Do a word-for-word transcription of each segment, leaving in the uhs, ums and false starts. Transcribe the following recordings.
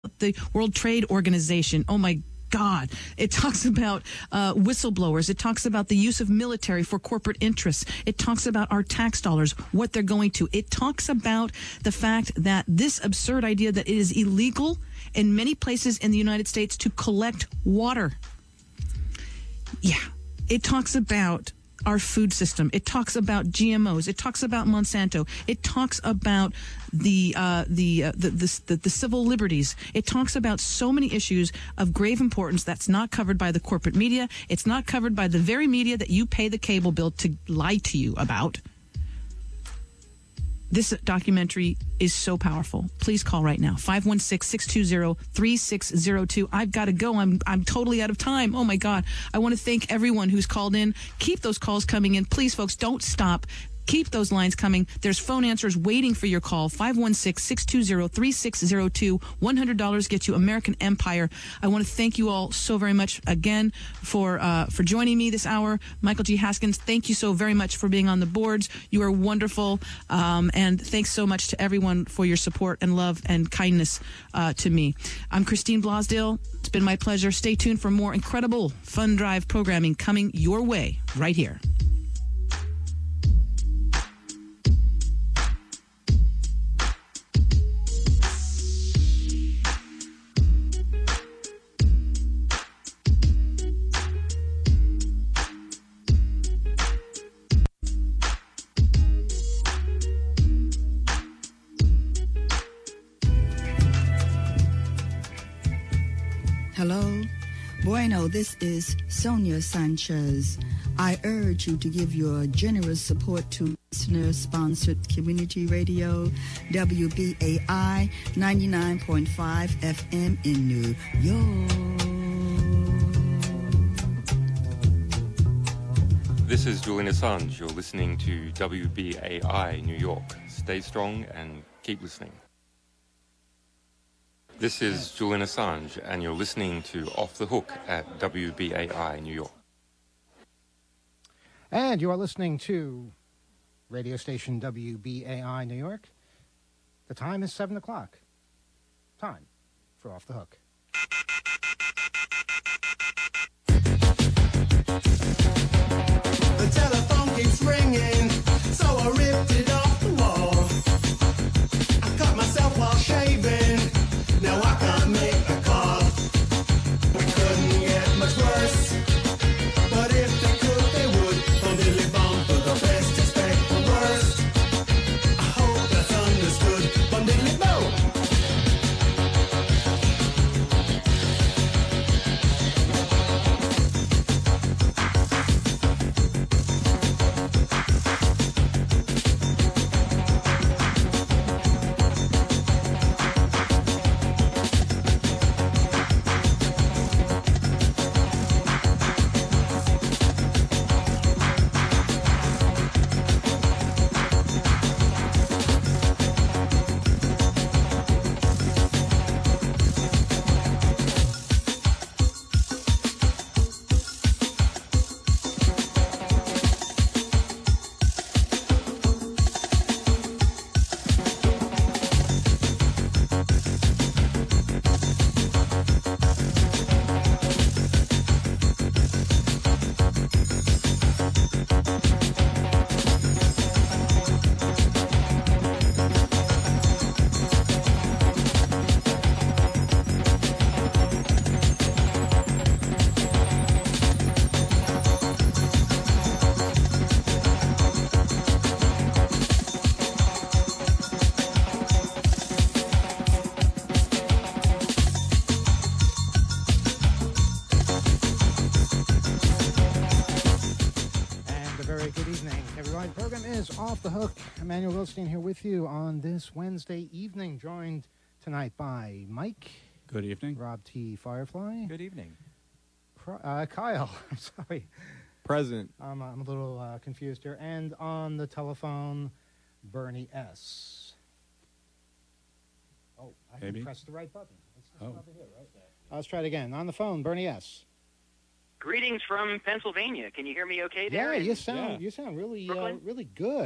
the World Trade Organization. Oh my God. It talks about uh, whistleblowers. It talks about the use of military for corporate interests. It talks about our tax dollars, what they're going to. It talks about the fact that this absurd idea that it is illegal in many places in the United States to collect water. Yeah. It talks about our food system. It talks about G M Os. It talks about Monsanto. It talks about the uh, the, uh, the, the the the civil liberties. It talks about so many issues of grave importance that's not covered by the corporate media. It's not covered by the very media that you pay the cable bill to lie to you about. This documentary is so powerful. Please call right now. five one six, six two zero, three six zero two. I've got to go. I'm I'm totally out of time. Oh, my God. I want to thank everyone who's called in. Keep those calls coming in. Please, folks, don't stop. Keep those lines coming. There's phone answers waiting for your call. five one six, six two zero, three six zero two. one hundred dollars gets you American Empire. I want to thank you all so very much again for uh, for joining me this hour. Michael G. Haskins, thank you so very much for being on the boards. You are wonderful. Um, and thanks so much to everyone for your support and love and kindness uh, to me. I'm Christine Blosdale. It's been my pleasure. Stay tuned for more incredible Fun Drive programming coming your way right here. Hello. Bueno, this is Sonia Sanchez. I urge you to give your generous support to listener-sponsored community radio, W B A I ninety-nine point five F M in New York. This is Julian Assange. You're listening to W B A I New York. Stay strong and keep listening. This is Julian Assange, and you're listening to Off the Hook at W B A I New York. And you are listening to radio station W B A I New York. The time is seven o'clock. Time for Off the Hook. The telephone keeps ringing, so I ripped it off the wall. I cut myself while shaving. Now I can't make a call. We couldn't get much worse, but if they could, they would. From Dilly Bomb for the best, expect the worst. I hope that's understood. From Dilly Bomb. Off the Hook. Emmanuel Goldstein here with you on this Wednesday evening, joined tonight by Mike. Good evening. Rob T. Firefly. Good evening. Uh, Kyle. I'm sorry. Present. Um, I'm a little uh, confused here. And on the telephone, Bernie S. Oh, I Maybe. can press the right button. It's Oh. over here, right? Uh, let's try it again. On the phone, Bernie S. Greetings from Pennsylvania. Can you hear me okay there? Yeah, you sound Yeah. you sound really uh, Brooklyn? really good.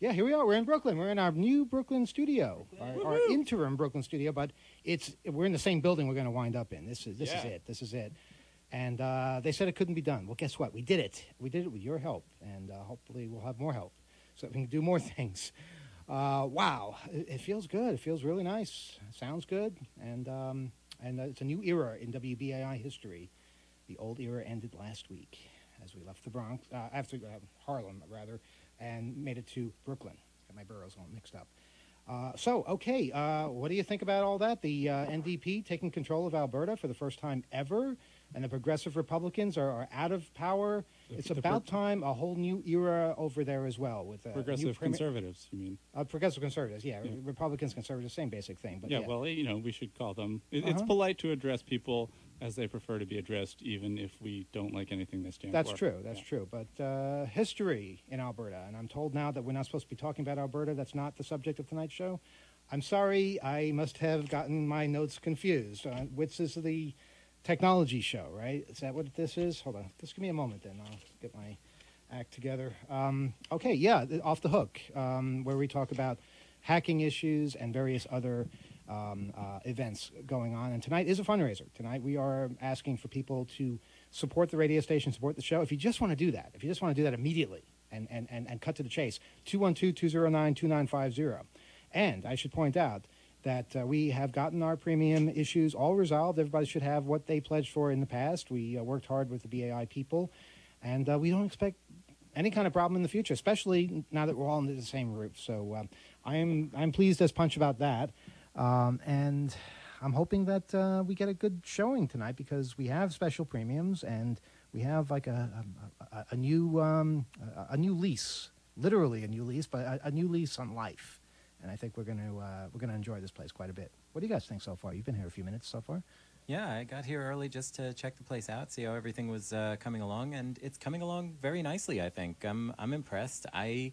Yeah, here we are. We're in Brooklyn. We're in our new Brooklyn studio, our, our interim Brooklyn studio, but it's we're in the same building we're going to wind up in. This is this Yeah. is it. This is it. And uh, they said it couldn't be done. Well, guess what? We did it. We did it with your help, and uh, hopefully we'll have more help so that we can do more things. Uh, wow, it, it feels good. It feels really nice. Sounds good, and um, and uh, it's a new era in W B A I history. The old era ended last week as we left the Bronx, uh, after uh, Harlem rather, and made it to Brooklyn. Got my boroughs all mixed up. Uh, so, okay, uh, what do you think about all that? The uh, N D P taking control of Alberta for the first time ever, and the progressive Republicans are, are out of power. The- It's the about pro- time a whole new era over there as well. With uh, Progressive new primi- conservatives, you mean? Uh, progressive conservatives, yeah. Yeah. Republicans, conservatives, same basic thing. But Yeah, yeah, well, you know, we should call them. It, It's Uh-huh. polite to address people as they prefer to be addressed, even if we don't like anything they stand That's for. true. That's Yeah. true. But uh, history in Alberta, and I'm told now that we're not supposed to be talking about Alberta. That's not the subject of tonight's show. I'm sorry. I must have gotten my notes confused. Uh, which is the technology show, right? Is that what this is? Hold on. Just give me a moment, then. I'll get my act together. Um, okay, yeah, th- Off the Hook, um, where we talk about hacking issues and various other um, uh, events going on. And tonight is a fundraiser. Tonight we are asking for people to support the radio station, support the show. If you just want to do that, if you just want to do that immediately and, and, and, and cut to the chase, two one two, two zero nine, two nine five zero. And I should point out that uh, we have gotten our premium issues all resolved. Everybody should have what they pledged for in the past. We uh, worked hard with the B A I people, and uh, we don't expect any kind of problem in the future, especially now that we're all under the same roof. So um, I'm I'm pleased as punch about that, um, and I'm hoping that uh, we get a good showing tonight because we have special premiums and we have like a a, a, a new um, a, a new lease, literally a new lease, but a, a new lease on life. And I think we're going to uh, we're going to enjoy this place quite a bit. What do you guys think so far? You've been here a few minutes so far. Yeah, I got here early just to check the place out, see how everything was uh, coming along, and it's coming along very nicely. I think I'm I'm impressed. I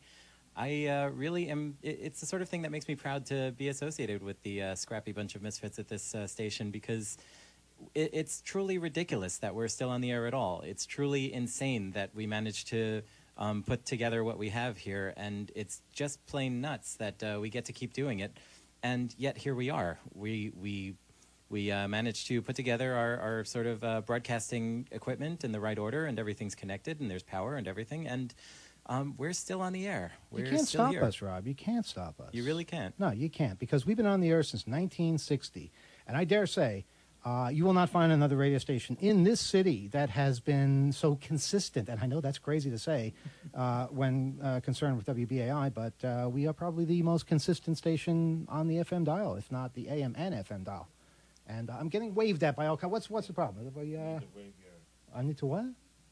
I uh, really am. It, it's the sort of thing that makes me proud to be associated with the uh, scrappy bunch of misfits at this uh, station because it, it's truly ridiculous that we're still on the air at all. It's truly insane that we managed to. Um, put together what we have here, and it's just plain nuts that uh, we get to keep doing it, and yet here we are. We we we uh, managed to put together our, our sort of uh, broadcasting equipment in the right order, and everything's connected, and there's power and everything, and um, we're still on the air. We're You can't still stop here. us, Rob. You can't stop us. You really can't. No, you can't, because we've been on the air since nineteen sixty, and I dare say uh, you will not find another radio station in this city that has been so consistent. And I know that's crazy to say uh, when uh, concerned with W B A I, but uh, we are probably the most consistent station on the F M dial, if not the A M and F M dial. And uh, I'm getting waved at by all kinds. What's what's the problem? Everybody, uh, I need to what?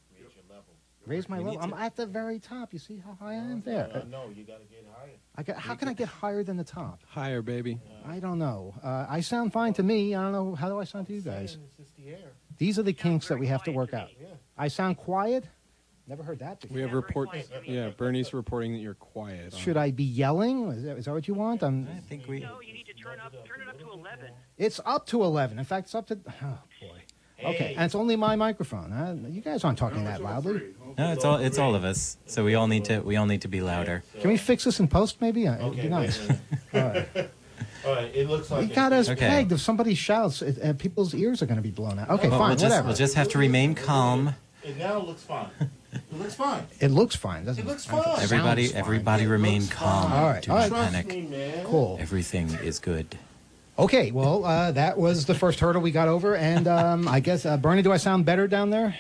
Raise my We level. need I'm to- at the very top. You see how high I am there? Uh, no, you got to get higher. I got, how can I get higher than the top? Higher, baby. I don't know. Uh, I sound fine to me. I don't know. How do I sound to you guys? Saying It's just the air. These are the kinks that we have to work out. Yeah. I sound quiet? Never heard that before. We have report. Yeah, Bernie's reporting that you're quiet. on- Should I be yelling? Is that, is that what you want? I'm, I think we. No, you need to turn up, turn it up to eleven. it's up to eleven. In fact, it's up to... Oh, boy. Okay, and it's only my microphone. Huh? You guys aren't talking that loudly. No, it's all it's all of us. So we all need to we all need to be louder. Can we fix this in post, maybe? Uh, It'd be nice. wait a All right. minute. All right, it looks like You got us Okay. pegged. If somebody shouts, it, uh, people's ears are going to be blown out. Okay, Well, fine, we'll just whatever. we'll just have to remain calm. it now looks fine. It looks fine. It looks fine, doesn't It it? looks I don't know if it fine. Everybody sounds fine. everybody remain looks calm. fine. All right, Do all not right. Trust panic. me, man. Cool. Everything is good. Okay, well, uh, that was the first hurdle we got over, and um, I guess, uh, Bernie, do I sound better down there?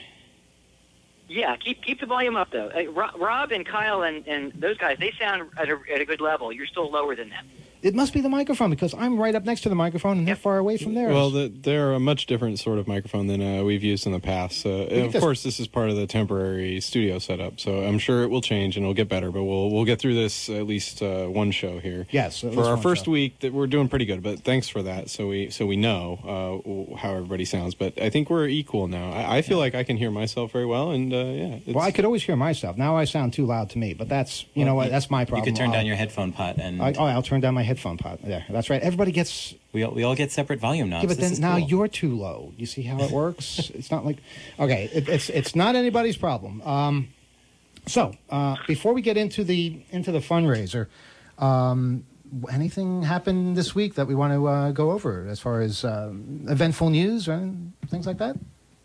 Yeah, keep keep the volume up though. Uh, Ro- Rob and Kyle and, and those guys, they sound at a, at a good level. You're still lower than them. It must be the microphone, because I'm right up next to the microphone, and they're far away from theirs. Well, the, they're a much different sort of microphone than uh, we've used in the past. Uh, and of just- course, this is part of the temporary studio setup, so I'm sure it will change and it'll get better. But we'll we'll get through this at least uh, one show here. Yes, at for least our one first show. week, that we're doing pretty good. But thanks for that. So we so we know uh, how everybody sounds. But I think we're equal now. I, I feel like I can hear myself very well, and uh, yeah. It's, well, I could always hear myself. Now I sound too loud to me, but that's, you know what, that's my problem. You could turn I'll- down your headphone pot, and I, oh, I'll turn down my headphone pot. There, that's right. Everybody gets... we all, we all get separate volume knobs. Yeah, but This then is now cool. you're too low. You see how it works? It's not like... Okay, it, it's it's not anybody's problem. Um, So, uh, before we get into the into the fundraiser, um, anything happened this week that we want to uh, go over as far as um, eventful news or things like that?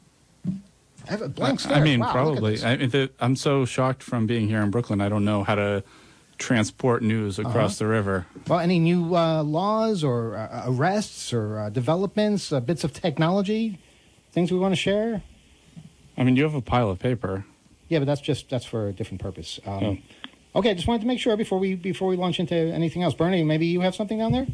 I have a blank stare. I mean, Wow, probably. I mean, the, I'm so shocked from being here in Brooklyn. I don't know how to transport news across Uh-huh. the river. Well, any new uh, laws or uh, arrests or uh, developments, uh, bits of technology, things we want to share? I mean, you have a pile of paper. Yeah, but that's just that's for a different purpose. Um, Oh. Okay, just wanted to make sure before we before we launch into anything else. Bernie, maybe you have something down there?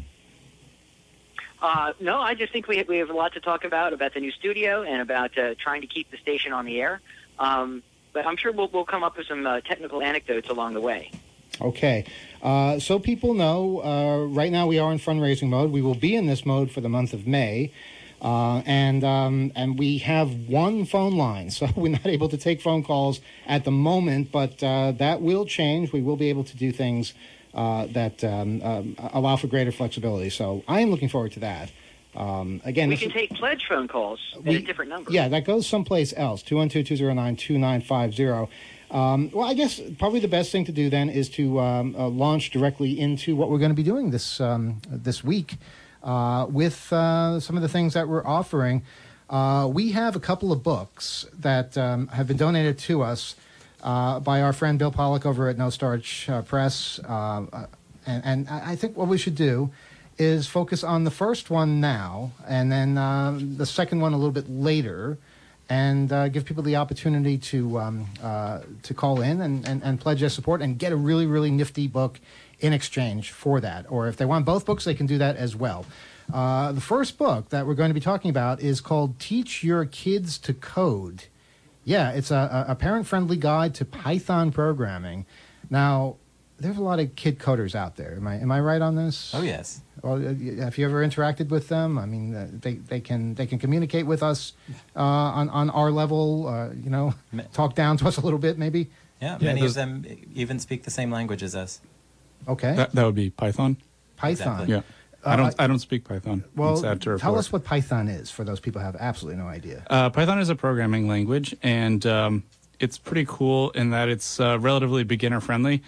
Uh, no, I just think we have, we have a lot to talk about, about the new studio and about uh, trying to keep the station on the air. Um, but I'm sure we'll, we'll come up with some uh, technical anecdotes along the way. Okay. Uh, so people know, uh, right now we are in fundraising mode. We will be in this mode for the month of May. Uh, and um, and we have one phone line, so we're not able to take phone calls at the moment, but uh, that will change. We will be able to do things uh, that um, um, allow for greater flexibility. So I am looking forward to that. Um, again, we this can is- take pledge phone calls We- at a different number. Yeah, that goes someplace else, two one two, two zero nine, two nine five zero. Um, well, I guess probably the best thing to do then is to um, uh, launch directly into what we're going to be doing this um, this week uh, with uh, some of the things that we're offering. Uh, we have a couple of books that um, have been donated to us uh, by our friend Bill Pollock over at No Starch uh, Press. Uh, uh, and, and I I think what we should do is focus on the first one now, and then uh, the second one a little bit later, and uh, give people the opportunity to um, uh, to call in and, and, and pledge their support and get a really, really nifty book in exchange for that. Or if they want both books, they can do that as well. Uh, the first book that we're going to be talking about is called Teach Your Kids to Code. Yeah, it's a, a parent-friendly guide to Python programming. Now, there's a lot of kid coders out there. Am I am I right on this? Oh, yes. Well, uh, have you ever interacted with them? I mean, uh, they they can they can communicate with us uh, on on our level. Uh, you know, talk down to us a little bit, maybe. Yeah, Yeah, many those- of them even speak the same language as us. Okay. That, that would be Python. Python. Exactly. Yeah. I don't. I don't speak Python. Well, I'm sad to tell report. us what Python is for those people who have absolutely no idea. Uh, Python is a programming language, and um, it's pretty cool in that it's uh, relatively beginner friendly.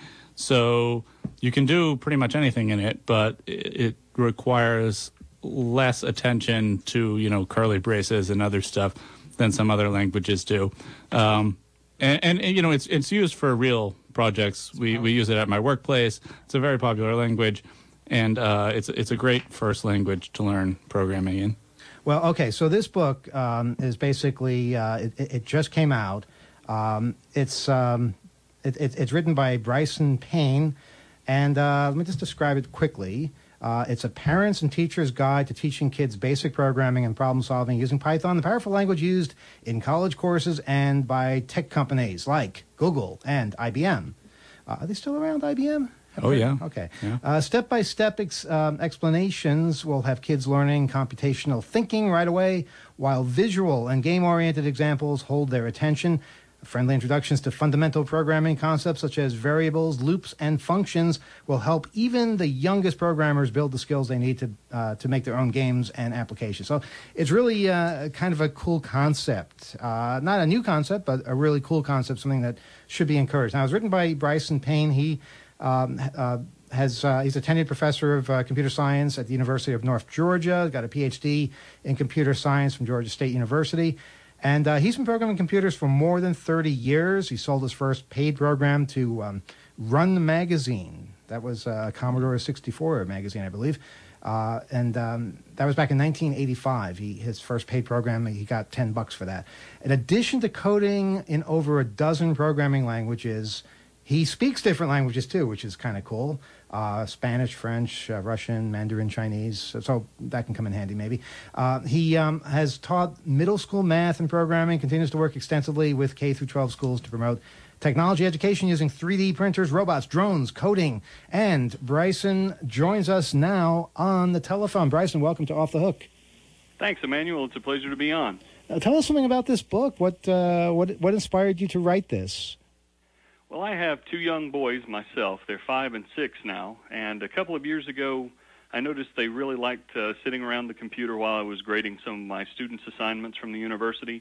So you can do pretty much anything in it, but it, it requires less attention to, you know, curly braces and other stuff than some other languages do. Um, and, and, and, you know, it's it's used for real projects. We we use it at my workplace. It's a very popular language, and uh, it's it's a great first language to learn programming in. Well, okay, so this book um, is basically, uh, it, it it just came out. Um, it's, um, it, it, it's written by Bryson Payne, and uh, let me just describe it quickly. Uh, it's a parent's and teacher's guide to teaching kids basic programming and problem solving using Python, the powerful language used in college courses and by tech companies like Google and I B M. Uh, are they still around, I B M? Oh, yeah. Okay. Yeah. Uh, step-by-step ex- um, explanations will have kids learning computational thinking right away, while visual and game-oriented examples hold their attention. Friendly introductions to fundamental programming concepts such as variables, loops, and functions will help even the youngest programmers build the skills they need to uh, to make their own games and applications. So it's really uh, kind of a cool concept. Uh, not a new concept, but a really cool concept, something that should be encouraged. Now, it was written by Bryson Payne. He um, uh, has uh, he's a tenured professor of uh, computer science at the University of North Georgia. Got a P H D in computer science from Georgia State University. And uh, he's been programming computers for more than thirty years. He sold his first paid program to um, Run Magazine. That was uh, Commodore sixty-four magazine, I believe. Uh, and um, that was back in nineteen eighty-five. He, his first paid program, he got ten bucks for that. In addition to coding in over a dozen programming languages, he speaks different languages too, which is kind of cool. Uh, Spanish, French, uh, Russian, Mandarin, Chinese. So, so that can come in handy maybe. Uh, he um, has taught middle school math and programming, continues to work extensively with K through twelve schools to promote technology education using three D printers, robots, drones, coding. And Bryson joins us now on the telephone. Bryson, welcome to Off the Hook. Thanks, Emmanuel. It's a pleasure to be on. Uh, tell us something about this book. What, uh, what, what inspired you to write this? Well, I have two young boys myself. They're five and six now. And a couple of years ago, I noticed they really liked uh, sitting around the computer while I was grading some of my students' assignments from the university.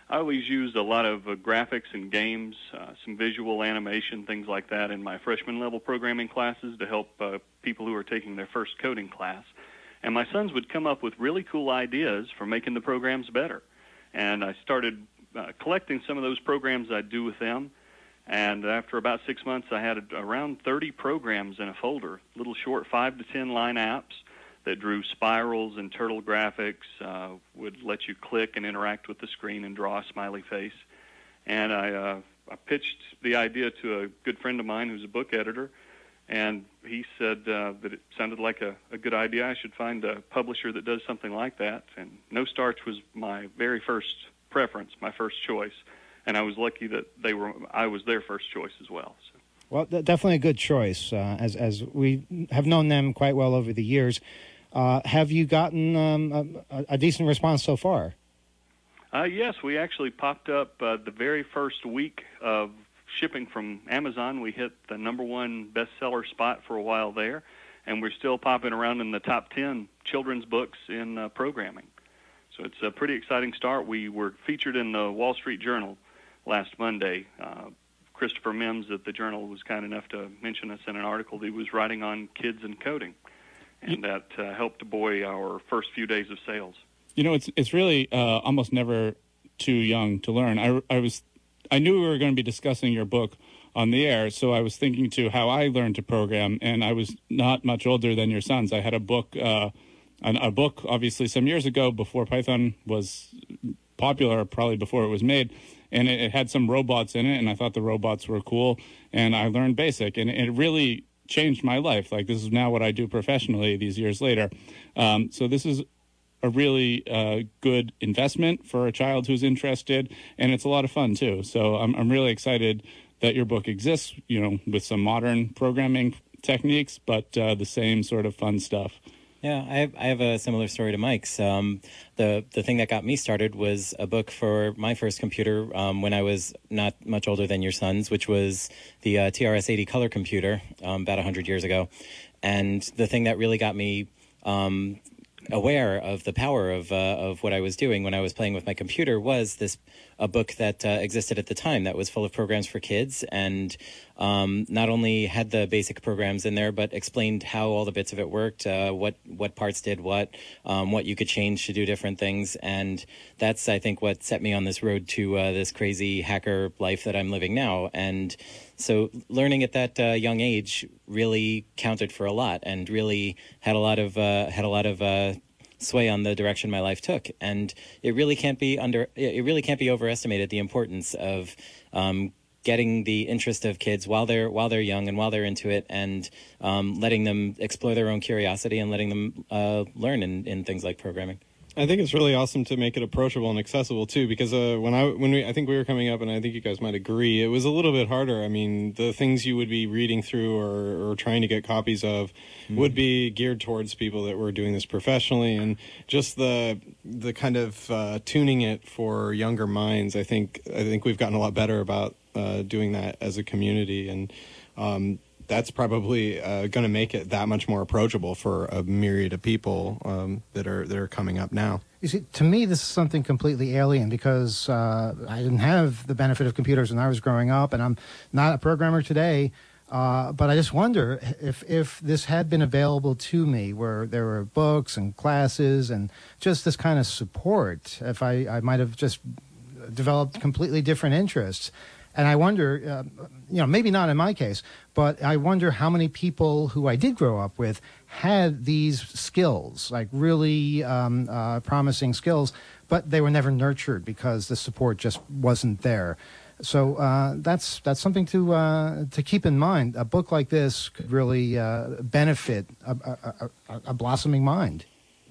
I always used a lot of uh, graphics and games, uh, some visual animation, things like that in my freshman level programming classes to help uh, people who are taking their first coding class. And my sons would come up with really cool ideas for making the programs better. And I started uh, collecting some of those programs I'd do with them. And after about six months, I had around thirty programs in a folder, little short five to ten line apps that drew spirals and turtle graphics, uh, would let you click and interact with the screen and draw a smiley face. And I, uh, I pitched the idea to a good friend of mine who's a book editor, and he said uh, that it sounded like a, a good idea. I should find a publisher that does something like that. And No Starch was my very first preference, my first choice. And I was lucky that they were. I was their first choice as well. So. Well, th- definitely a good choice, uh, as as we have known them quite well over the years. Uh, have you gotten um, a, a decent response so far? Uh, yes, we actually popped up uh, the very first week of shipping from Amazon. We hit the number one bestseller spot for a while there, and we're still popping around in the top ten children's books in uh, programming. So it's a pretty exciting start. We were featured in the Wall Street Journal last Monday. Uh, Christopher Mims at the Journal was kind enough to mention us in an article that he was writing on kids and coding. And that uh, helped buoy our first few days of sales. You know, it's it's really uh, almost never too young to learn. I, I was I knew we were going to be discussing your book on the air, so I was thinking to how I learned to program, and I was not much older than your sons. I had a book, uh, an, a book obviously some years ago before Python was popular, probably before it was made, and it, it had some robots in it, and I thought the robots were cool, and I learned BASIC, and it really changed my life. Like, this is now what I do professionally these years later. Um, so this is a really uh, good investment for a child who's interested, and it's a lot of fun too. So I'm I'm really excited that your book exists, you know, with some modern programming techniques, but uh, the same sort of fun stuff. Yeah, I have, I have a similar story to Mike's. Um, the the thing that got me started was a book for my first computer um, when I was not much older than your sons, which was the uh, T R S eighty color computer um, about one hundred years ago. And the thing that really got me um, aware of the power of uh, of what I was doing when I was playing with my computer was this a book that uh, existed at the time that was full of programs for kids, and um, not only had the basic programs in there, but explained how all the bits of it worked, uh, what what parts did what, um, what you could change to do different things. And that's, I think, what set me on this road to uh, this crazy hacker life that I'm living now. And so learning at that uh, young age really counted for a lot, and really had a lot of uh, had a lot of uh, sway on the direction my life took. And it really can't be under it really can't be overestimated, the importance of um, getting the interest of kids while they're while they're young and while they're into it, and um, letting them explore their own curiosity and letting them uh, learn in, in things like programming. I think it's really awesome to make it approachable and accessible too, because uh, when I when we I think we were coming up, and I think you guys might agree, it was a little bit harder. I mean, the things you would be reading through or, or trying to get copies of mm-hmm. would be geared towards people that were doing this professionally, and just the the kind of uh, tuning it for younger minds. I think I think we've gotten a lot better about uh, doing that as a community, and um, that's probably uh, going to make it that much more approachable for a myriad of people um, that are that are coming up now. You see, to me, this is something completely alien, because uh, I didn't have the benefit of computers when I was growing up, and I'm not a programmer today. Uh, but I just wonder if if this had been available to me, where there were books and classes and just this kind of support, if I, I might have just developed completely different interests. And I wonder, uh, you know, maybe not in my case, but I wonder how many people who I did grow up with had these skills, like really um, uh, promising skills, but they were never nurtured because the support just wasn't there. So uh, that's that's something to uh, to keep in mind. A book like this could really uh, benefit a, a, a, a blossoming mind.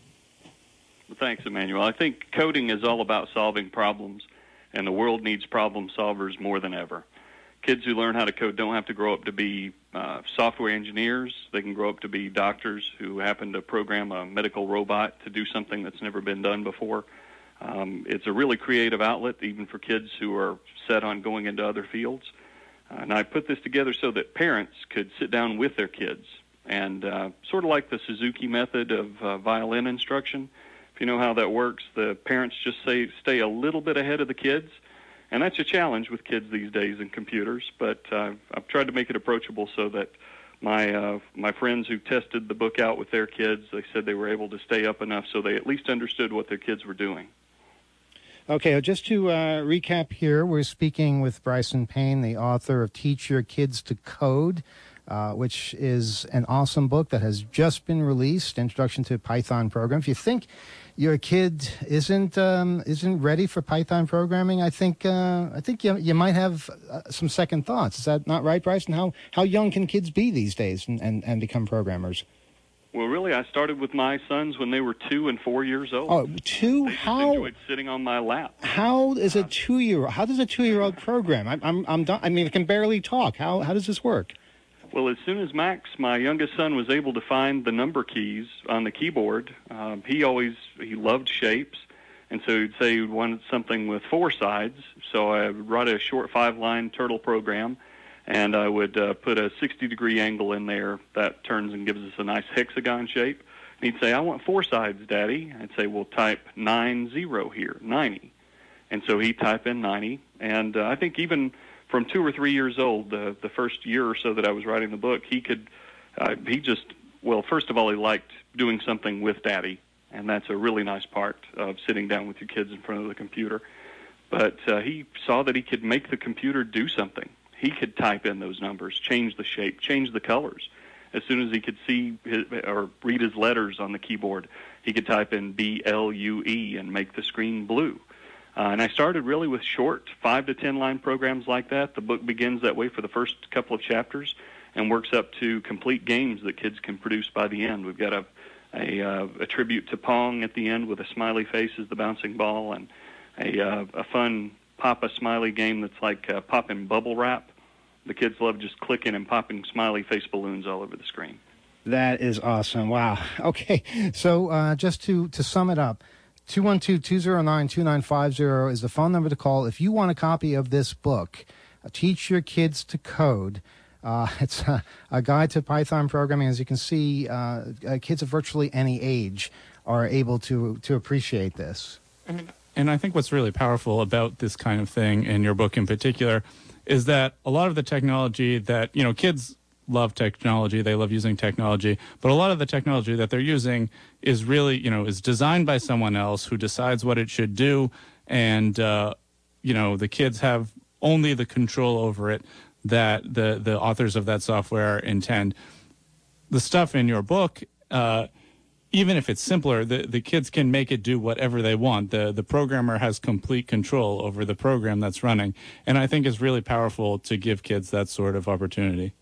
Well, thanks, Emmanuel. I think coding is all about solving problems, and the world needs problem solvers more than ever. Kids who learn how to code don't have to grow up to be uh, software engineers. They can grow up to be doctors who happen to program a medical robot to do something that's never been done before. Um, it's a really creative outlet, even for kids who are set on going into other fields. Uh, and I put this together so that parents could sit down with their kids, and uh, sort of like the Suzuki method of uh, violin instruction. If you know how that works. The parents just say stay a little bit ahead of the kids, and that's a challenge with kids these days and computers. But uh, I've tried to make it approachable so that my uh, my friends who tested the book out with their kids, they said they were able to stay up enough so they at least understood what their kids were doing. Okay, just to uh, recap here, we're speaking with Bryson Payne, the author of Teach Your Kids to Code, uh, which is an awesome book that has just been released, Introduction to Python Program. If you think your kid isn't um, isn't ready for Python programming, I think uh, I think you you might have uh, some second thoughts. Is that not right, Bryson? How how young can kids be these days and, and, and become programmers? Well, really, I started with my sons when they were two and four years old. Oh, two? They just How enjoyed sitting on my lap. how is a two year how does a two year old program? I'm I'm I'm done. I mean, I can barely talk. How how does this work? Well, as soon as Max, my youngest son, was able to find the number keys on the keyboard, um, he always he loved shapes, and so he'd say he wanted something with four sides. So I would write a short five-line turtle program, and I would uh, put a sixty-degree angle in there that turns and gives us a nice hexagon shape. And he'd say, "I want four sides, Daddy." I'd say, "Well, type nine zero here, ninety." And so he'd type in ninety, and uh, I think even from two or three years old, the the first year or so that I was writing the book, he could, uh, he just, well, first of all, he liked doing something with Daddy, and that's a really nice part of sitting down with your kids in front of the computer. But uh, he saw that he could make the computer do something. He could type in those numbers, change the shape, change the colors. As soon as he could see his, or read his letters on the keyboard, he could type in B L U E and make the screen blue. Uh, and I started really with short five to ten line programs like that. The book begins that way for the first couple of chapters and works up to complete games that kids can produce by the end. We've got a a, uh, a tribute to Pong at the end with a smiley face as the bouncing ball, and a uh, a fun pop a smiley game that's like uh, popping bubble wrap. The kids love just clicking and popping smiley face balloons all over the screen. That is awesome. Wow. Okay, so uh, just to to sum it up. two one two, two zero nine, two nine five zero is the phone number to call if you want a copy of this book, uh, Teach Your Kids to Code. Uh, it's a, a guide to Python programming. As you can see, uh, uh, kids of virtually any age are able to, to appreciate this. And I think what's really powerful about this kind of thing, in your book in particular, is that a lot of the technology that, you know, kids love technology, they love using technology, but a lot of the technology that they're using is really, you know, is designed by someone else who decides what it should do, and, uh, you know, the kids have only the control over it that the, the authors of that software intend. The stuff in your book, uh, even if it's simpler, the, the kids can make it do whatever they want. The, the programmer has complete control over the program that's running, and I think it's really powerful to give kids that sort of opportunity.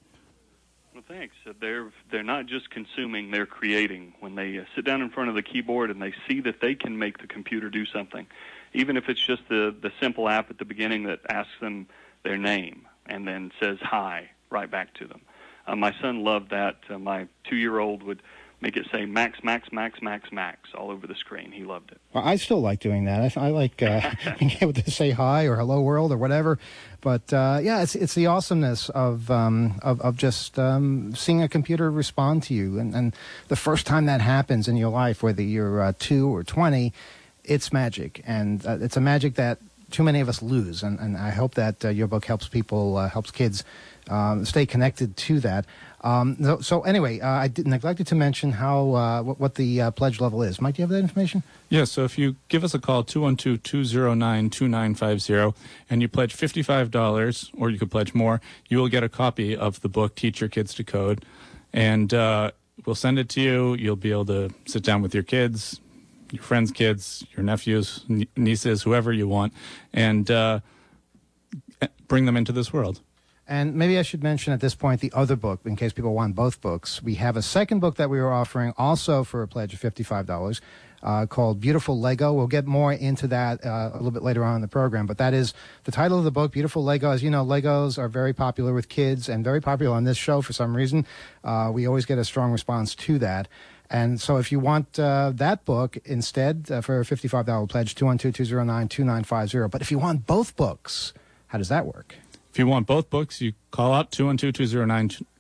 Thanks. They're they're not just consuming; they're creating. When they uh, sit down in front of the keyboard and they see that they can make the computer do something, even if it's just the the simple app at the beginning that asks them their name and then says hi right back to them. Uh, my son loved that. Uh, my two-year-old would make it say Max, Max, Max, Max, Max all over the screen. He loved it. Well, I still like doing that. I, I like uh, being able to say hi or hello world or whatever. But uh, yeah, it's it's the awesomeness of um, of, of just um, seeing a computer respond to you, and, and the first time that happens in your life, whether you're uh, two or twenty, it's magic, and uh, it's a magic that too many of us lose. And, and I hope that uh, your book helps people, uh, helps kids um, stay connected to that. Um, so, so anyway, uh, I did, neglected to mention how uh, what, what the uh, pledge level is. Mike, do you have that information? Yeah, so if you give us a call, two one two, two zero nine, two nine five zero, and you pledge fifty-five dollars, or you could pledge more, you will get a copy of the book, Teach Your Kids to Code, and uh, we'll send it to you. You'll be able to sit down with your kids, your friends' kids, your nephews, nieces, whoever you want, and uh, bring them into this world. And maybe I should mention at this point the other book, in case people want both books. We have a second book that we are offering also for a pledge of fifty-five dollars uh, called Beautiful Lego. We'll get more into that uh, a little bit later on in the program. But that is the title of the book, Beautiful Lego. As you know, Legos are very popular with kids and very popular on this show for some reason. Uh, we always get a strong response to that. And so if you want uh, that book instead uh, for a fifty-five dollars pledge, two one two, two zero nine, two nine five zero. But if you want both books, how does that work? If you want both books, you call up two one two, two zero nine,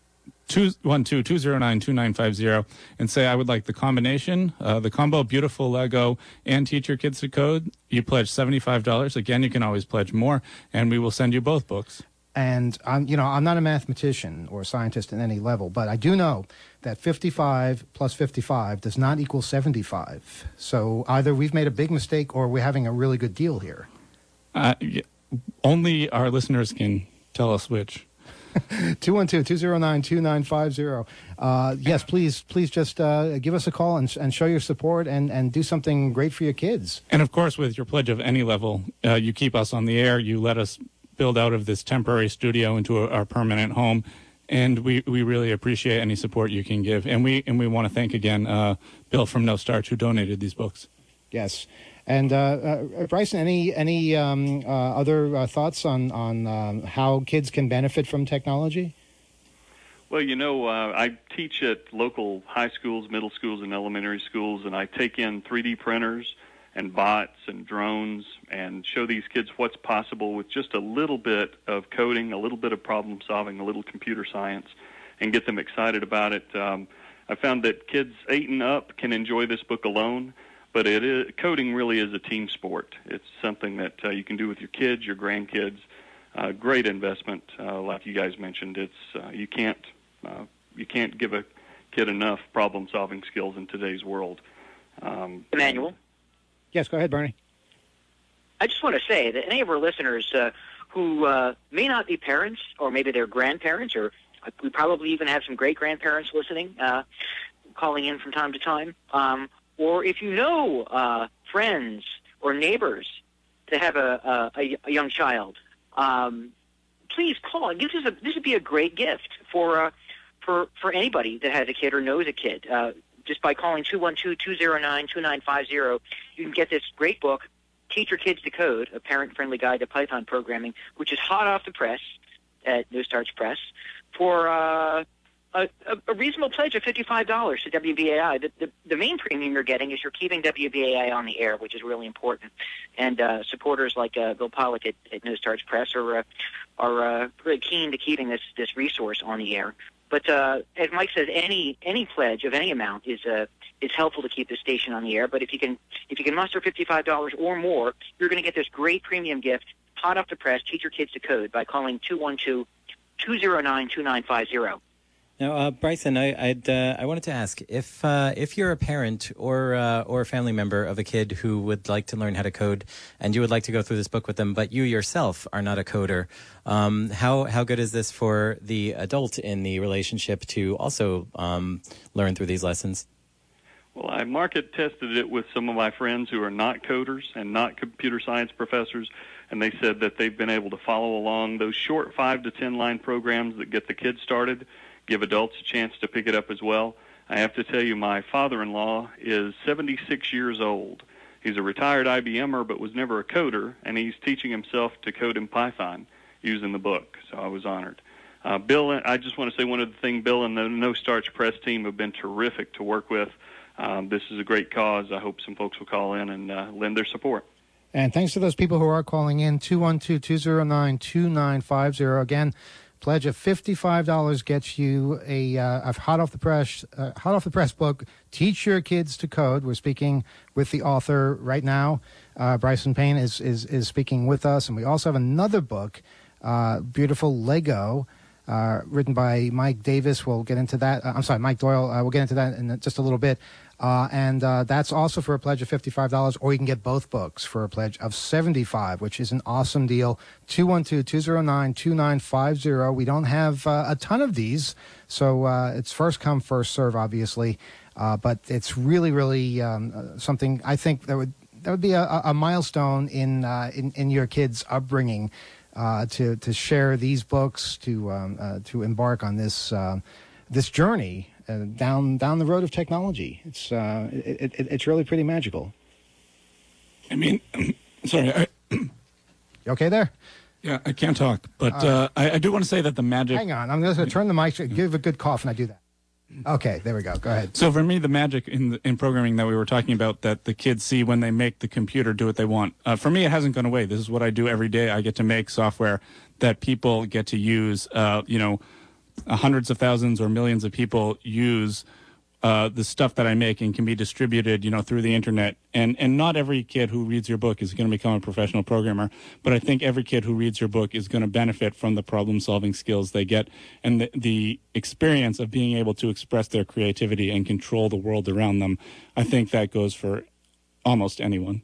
two one two, two zero nine, two nine five zero and say, I would like the combination, uh, the combo Beautiful Lego and Teach Your Kids to Code. You pledge seventy-five dollars. Again, you can always pledge more, and we will send you both books. And I'm, you know, I'm not a mathematician or a scientist at any level, but I do know that fifty-five plus fifty-five does not equal seventy-five. So either we've made a big mistake or we're having a really good deal here. Uh, yeah, only our listeners can tell us which. two one two, two zero nine, two nine five zero. Uh, yes, please, please just uh, give us a call and, and show your support and, and do something great for your kids. And, of course, with your pledge of any level, uh, you keep us on the air. You let us build out of this temporary studio into a, our permanent home. And we, we really appreciate any support you can give. And we and we want to thank again uh, Bill from No Starch who donated these books. Yes. And uh, uh, Bryson, any any um, uh, other uh, thoughts on on um, how kids can benefit from technology? Well, you know, uh, I teach at local high schools, middle schools, and elementary schools, and I take in three D printers and bots and drones and show these kids what's possible with just a little bit of coding, a little bit of problem solving, a little computer science, and get them excited about it. Um, I found that kids eight and up can enjoy this book alone. But it is, coding really is a team sport. It's something that uh, you can do with your kids, your grandkids. Uh, great investment, uh, like you guys mentioned. It's uh, you can't uh, you can't give a kid enough problem-solving skills in today's world. Um, Emmanuel? Yes, go ahead, Bernie. I just want to say that any of our listeners uh, who uh, may not be parents, or maybe they're grandparents, or we probably even have some great-grandparents listening, uh, calling in from time to time, um, or if you know uh, friends or neighbors that have a, a, a young child, um, please call. This is a this would be a great gift for uh, for for anybody that has a kid or knows a kid. Uh, just by calling two one two, two zero nine, two nine five zero, you can get this great book, Teach Your Kids to Code, a parent-friendly guide to Python programming, which is hot off the press at No Starch Press, for uh, A, a reasonable pledge of fifty-five dollars to W B A I. The, the, the main premium you're getting is you're keeping W B A I on the air, which is really important. And uh, supporters like uh, Bill Pollack at, at No Starch Press are uh, are uh, really keen to keeping this, this resource on the air. But uh, as Mike says, any any pledge of any amount is uh, is helpful to keep the station on the air. But if you can if you can muster fifty-five dollars or more, you're going to get this great premium gift, hot off the press, Teach Your Kids to Code, by calling two one two, two zero nine, two nine five zero. Now, uh, Bryson, I I'd, uh, I wanted to ask if uh, if you're a parent or uh, or a family member of a kid who would like to learn how to code, and you would like to go through this book with them, but you yourself are not a coder, um, how how good is this for the adult in the relationship to also um, learn through these lessons? Well, I market tested it with some of my friends who are not coders and not computer science professors, and they said that they've been able to follow along those short five to ten line programs that get the kids started, give adults a chance to pick it up as well. I have to tell you, my father-in-law is seventy-six years old. He's a retired I B M er, but was never a coder, and he's teaching himself to code in Python using the book, so I was honored. Uh, Bill, I just want to say one other thing. Bill and the No Starch Press team have been terrific to work with. Um, this is a great cause. I hope some folks will call in and uh, lend their support. And thanks to those people who are calling in, two one two, two zero nine, two nine five zero. Again, pledge of fifty-five dollars gets you a, uh, a hot off the press, uh, hot off the press book, Teach Your Kids to Code. We're speaking with the author right now. Uh, Bryson Payne is, is, is speaking with us. And we also have another book, uh, Beautiful Lego, uh, written by Mike Davis. We'll get into that. Uh, I'm sorry, Mike Doyle. Uh, we'll get into that in just a little bit. Uh, and uh, that's also for a pledge of fifty-five dollars, or you can get both books for a pledge of seventy-five dollars, which is an awesome deal. two one two, two zero nine, two nine five zero. We don't have uh, a ton of these, so uh, it's first come, first serve, obviously. Uh, but it's really, really um, something I think that would that would be a, a milestone in, uh, in in your kids' upbringing, uh, to to share these books, to um, uh, to embark on this uh, this journey. Uh, down down the road of technology. It's uh, it, it, it's really pretty magical. I mean, sorry. I, you okay there? Yeah, I can't talk, but uh, uh, I, I do want to say that the magic... Hang on, I'm just going to turn the mic, give a good cough, and I do that. Okay, there we go. Go ahead. So for me, the magic in the, in programming that we were talking about, that the kids see when they make the computer do what they want, uh, for me, it hasn't gone away. This is what I do every day. I get to make software that people get to use, uh, you know, uh, hundreds of thousands or millions of people use uh, the stuff that I make and can be distributed, you know, through the internet. And and not every kid who reads your book is going to become a professional programmer, but I think every kid who reads your book is going to benefit from the problem-solving skills they get and the, the experience of being able to express their creativity and control the world around them. I think that goes for almost anyone.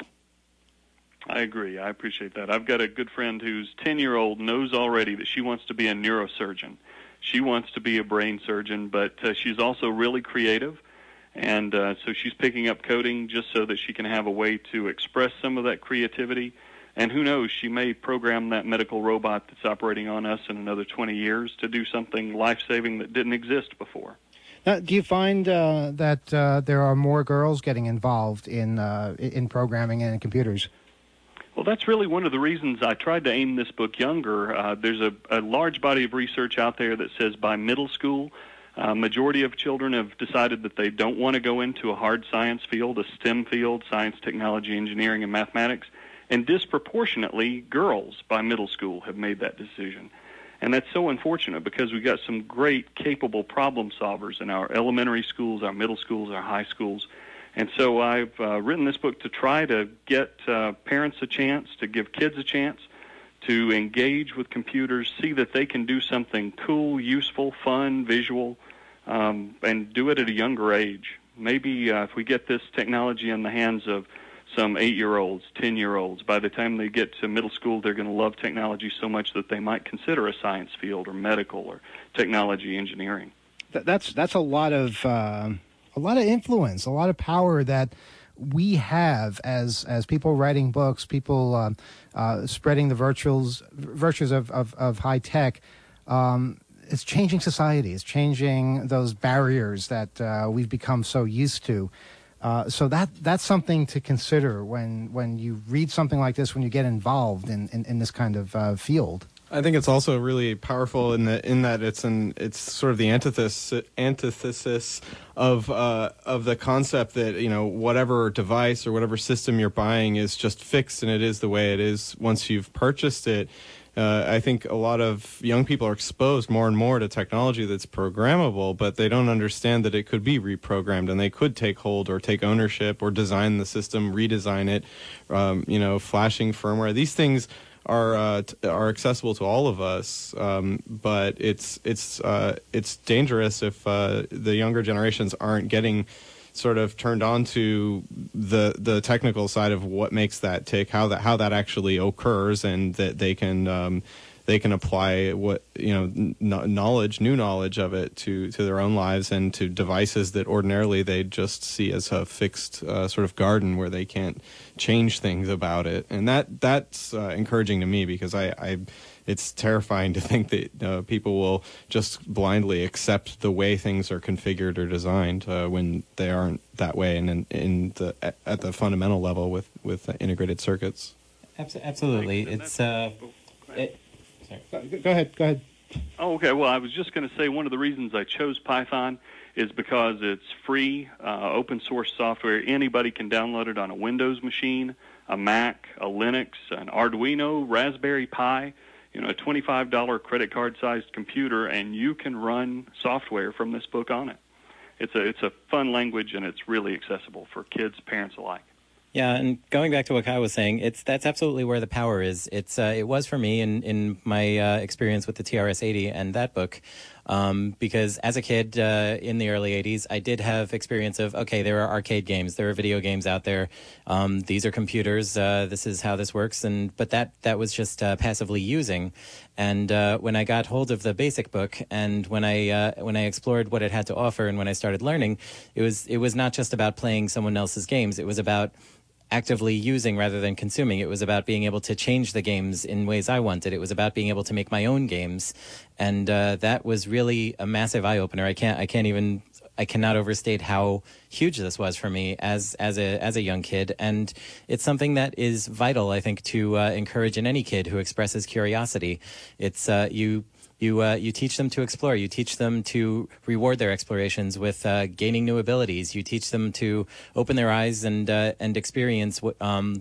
I agree. I appreciate that. I've got a good friend whose ten-year-old knows already that she wants to be a neurosurgeon. She wants to be a brain surgeon, but uh, she's also really creative, and uh, so she's picking up coding just so that she can have a way to express some of that creativity. And who knows, she may program that medical robot that's operating on us in another twenty years to do something life-saving that didn't exist before. Now, do you find uh, that uh, there are more girls getting involved in uh, in programming and in computers? Well, that's really one of the reasons I tried to aim this book younger. Uh, there's a, a large body of research out there that says by middle school, uh, majority of children have decided that they don't want to go into a hard science field, a STEM field, science, technology, engineering, and mathematics. And disproportionately, girls by middle school have made that decision. And that's so unfortunate because we've got some great, capable problem solvers in our elementary schools, our middle schools, our high schools. And so I've uh, written this book to try to get uh, parents a chance, to give kids a chance to engage with computers, see that they can do something cool, useful, fun, visual, um, and do it at a younger age. Maybe uh, if we get this technology in the hands of some eight-year-olds, ten-year-olds, by the time they get to middle school, they're going to love technology so much that they might consider a science field or medical or technology engineering. Th- that's that's a lot of... Uh... a lot of influence, a lot of power that we have as as people writing books, people um, uh, spreading the virtues virtues of, of, of high tech. Um, it's changing society. It's changing those barriers that uh, we've become so used to. Uh, so that that's something to consider when when you read something like this, when you get involved in, in, in this kind of uh, field. I think it's also really powerful in that in that it's an it's sort of the antithesis antithesis of uh, of the concept that, you know, whatever device or whatever system you're buying is just fixed and it is the way it is once you've purchased it. Uh, I think a lot of young people are exposed more and more to technology that's programmable, but they don't understand that it could be reprogrammed and they could take hold or take ownership or design the system, redesign it, um, you know, flashing firmware. These things are uh, t- are accessible to all of us, um, but it's it's uh, it's dangerous if uh, the younger generations aren't getting sort of turned on to the the technical side of what makes that tick, how that how that actually occurs, and that they can um, they can apply what you know n- knowledge, new knowledge of it to to their own lives and to devices that ordinarily they just see as a fixed uh, sort of garden where they can't change things about it. And that that's uh, encouraging to me because I, I it's terrifying to think that uh, people will just blindly accept the way things are configured or designed uh, when they aren't that way and in, in the at the fundamental level with with integrated circuits. Absolutely, it's uh, it, sorry. Go ahead. Go ahead. Oh, okay. Well, I was just going to say one of the reasons I chose Python is because it's free, uh, open source software. Anybody can download it on a Windows machine, a Mac, a Linux, an Arduino, Raspberry Pi, you know, a twenty-five dollars credit card sized computer, and you can run software from this book on it. It's a it's a fun language, and it's really accessible for kids, parents alike. Yeah, and going back to what Kai was saying, it's that's absolutely where the power is. It's uh, it was for me in in my uh, experience with the T R S eighty and that book, um, because as a kid uh, in the early eighties, I did have experience of okay, there are arcade games, there are video games out there. Um, these are computers. Uh, this is how this works, and but that that was just uh, passively using. And uh, when I got hold of the basic book, and when I uh, when I explored what it had to offer, and when I started learning, it was it was not just about playing someone else's games. It was about actively using rather than consuming. It was about being able to change the games in ways I wanted. It was about being able to make my own games, and uh, that was really a massive eye opener. I can't I can't even I cannot overstate how huge this was for me as as a as a young kid, and it's something that is vital, I think, to uh, encourage in any kid who expresses curiosity. It's uh, you. You uh, you teach them to explore. You teach them to reward their explorations with uh, gaining new abilities. You teach them to open their eyes and uh, and experience what um,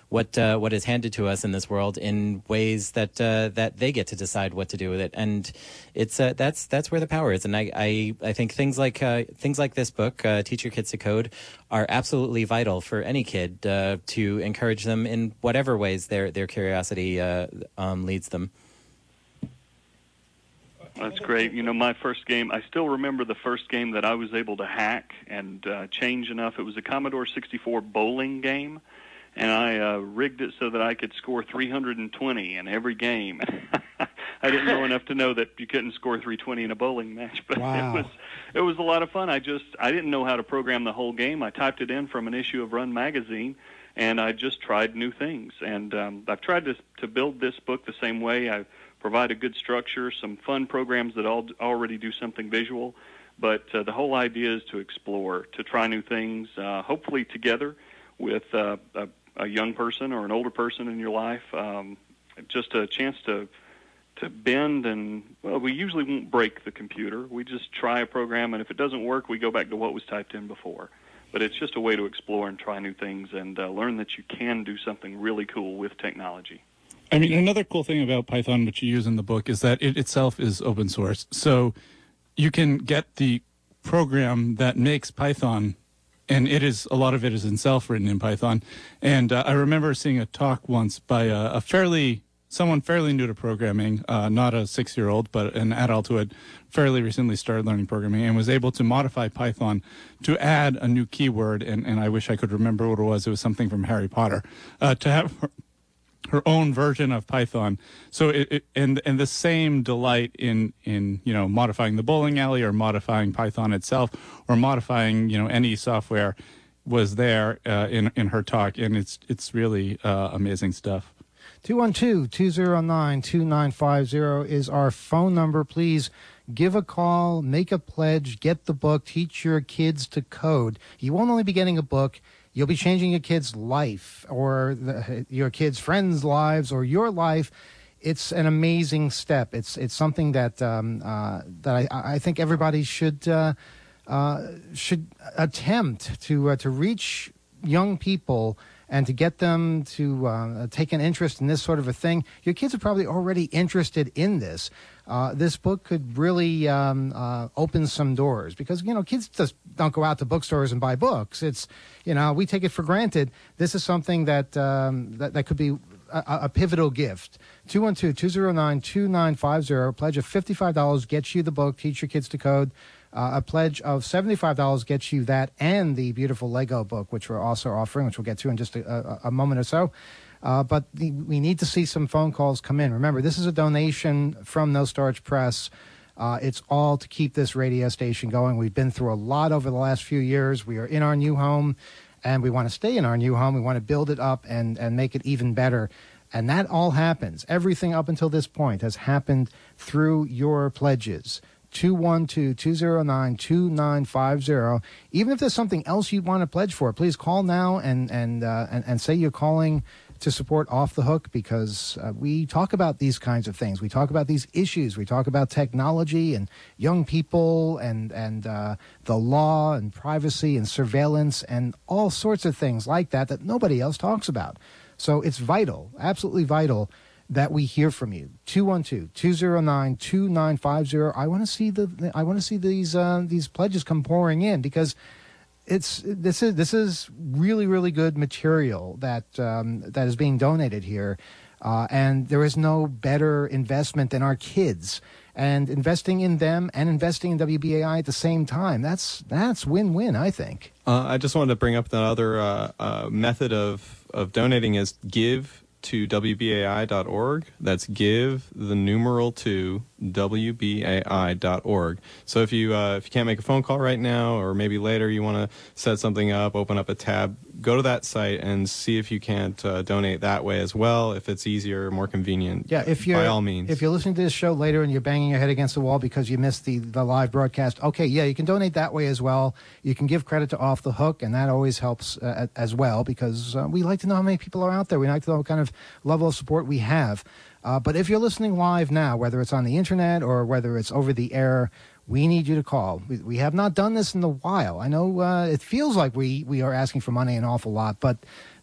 what uh, what is handed to us in this world in ways that uh, that they get to decide what to do with it, and it's uh, that's that's where the power is. And I I, I think things like uh, things like this book, uh, Teach Your Kids to Code, are absolutely vital for any kid uh, to encourage them in whatever ways their their curiosity uh, um, leads them. That's great. You know, my first game, I still remember the first game that I was able to hack and uh, change enough. It was a Commodore sixty-four bowling game, and I uh, rigged it so that I could score three hundred twenty in every game. I didn't know enough to know that you couldn't score three twenty in a bowling match, but wow. it was it was a lot of fun. I just I didn't know how to program the whole game. I typed it in from an issue of Run magazine, and I just tried new things. And um, I've tried to to build this book the same way. I provide a good structure, some fun programs that all already do something visual, but uh, the whole idea is to explore, to try new things, uh, hopefully together with uh, a, a young person or an older person in your life. Um, just a chance to to bend, and well, we usually won't break the computer. We just try a program, and if it doesn't work, we go back to what was typed in before. But it's just a way to explore and try new things and uh, learn that you can do something really cool with technology. I mean, another cool thing about Python, which you use in the book, is that it itself is open source. So you can get the program that makes Python, and it is a lot of it is itself written in Python. And uh, I remember seeing a talk once by a, a fairly someone fairly new to programming, uh, not a six-year-old, but an adult who had fairly recently started learning programming and was able to modify Python to add a new keyword. And, and I wish I could remember what it was. It was something from Harry Potter. Uh, to have her own version of Python. So it, it and and the same delight in in you know modifying the bowling alley or modifying Python itself or modifying you know any software was there uh, in in her talk, and it's it's really uh, amazing stuff. two one two, two zero nine, two nine five zero is our phone number. Please give a call, make a pledge, get the book, Teach Your Kids to Code. You won't only be getting a book, you'll be changing your kid's life or the, your kids' friends' lives or your life. It's an amazing step. It's it's something that um, uh, that I, I think everybody should uh, uh, should attempt to uh, to reach young people and to get them to uh, take an interest in this sort of a thing. Your kids are probably already interested in this. Uh, this book could really um, uh, open some doors because, you know, kids just don't go out to bookstores and buy books. It's, you know, we take it for granted. This is something that um, that, that could be a, a pivotal gift. two one two, two zero nine, two nine five zero. Pledge of fifty-five dollars gets you the book, Teach Your Kids to Code. Uh, a pledge of seventy-five dollars gets you that and the beautiful Lego book, which we're also offering, which we'll get to in just a, a, a moment or so. Uh, but the, we need to see some phone calls come in. Remember, this is a donation from No Starch Press. Uh, it's all to keep this radio station going. We've been through a lot over the last few years. We are in our new home, and we want to stay in our new home. We want to build it up and, and make it even better. And that all happens. Everything up until this point has happened through your pledges. two one two, two zero nine, two nine five zero. Even if there's something else you want to pledge for, please call now and and uh, and, and say you're calling to support Off the Hook, because uh, we talk about these kinds of things. We talk about these issues. We talk about technology and young people and and uh, the law and privacy and surveillance and all sorts of things like that that nobody else talks about. So it's vital, absolutely vital, that we hear from you. two one two, two zero nine, two nine five zero. I want to see the I want to see these uh, these pledges come pouring in, because it's this is this is really really good material that um, that is being donated here, uh, and there is no better investment than our kids, and investing in them and investing in W B A I at the same time. That's that's win-win, I think. Uh, I just wanted to bring up the other uh, uh, method of of donating is give to W B A I dot org. That's give the numeral to W B A I dot org. So if you uh, if you can't make a phone call right now, or maybe later you want to set something up, open up a tab, go to that site and see if you can't uh, donate that way as well. If it's easier, more convenient, yeah, if you're, by all means. If you're listening to this show later and you're banging your head against the wall because you missed the, the live broadcast, okay, yeah, you can donate that way as well. You can give credit to Off the Hook, and that always helps uh, as well, because uh, we like to know how many people are out there. We like to know what kind of level of support we have. Uh, but if you're listening live now, whether it's on the internet or whether it's over the air, we need you to call. We, we have not done this in a while. I know uh, it feels like we, we are asking for money an awful lot, but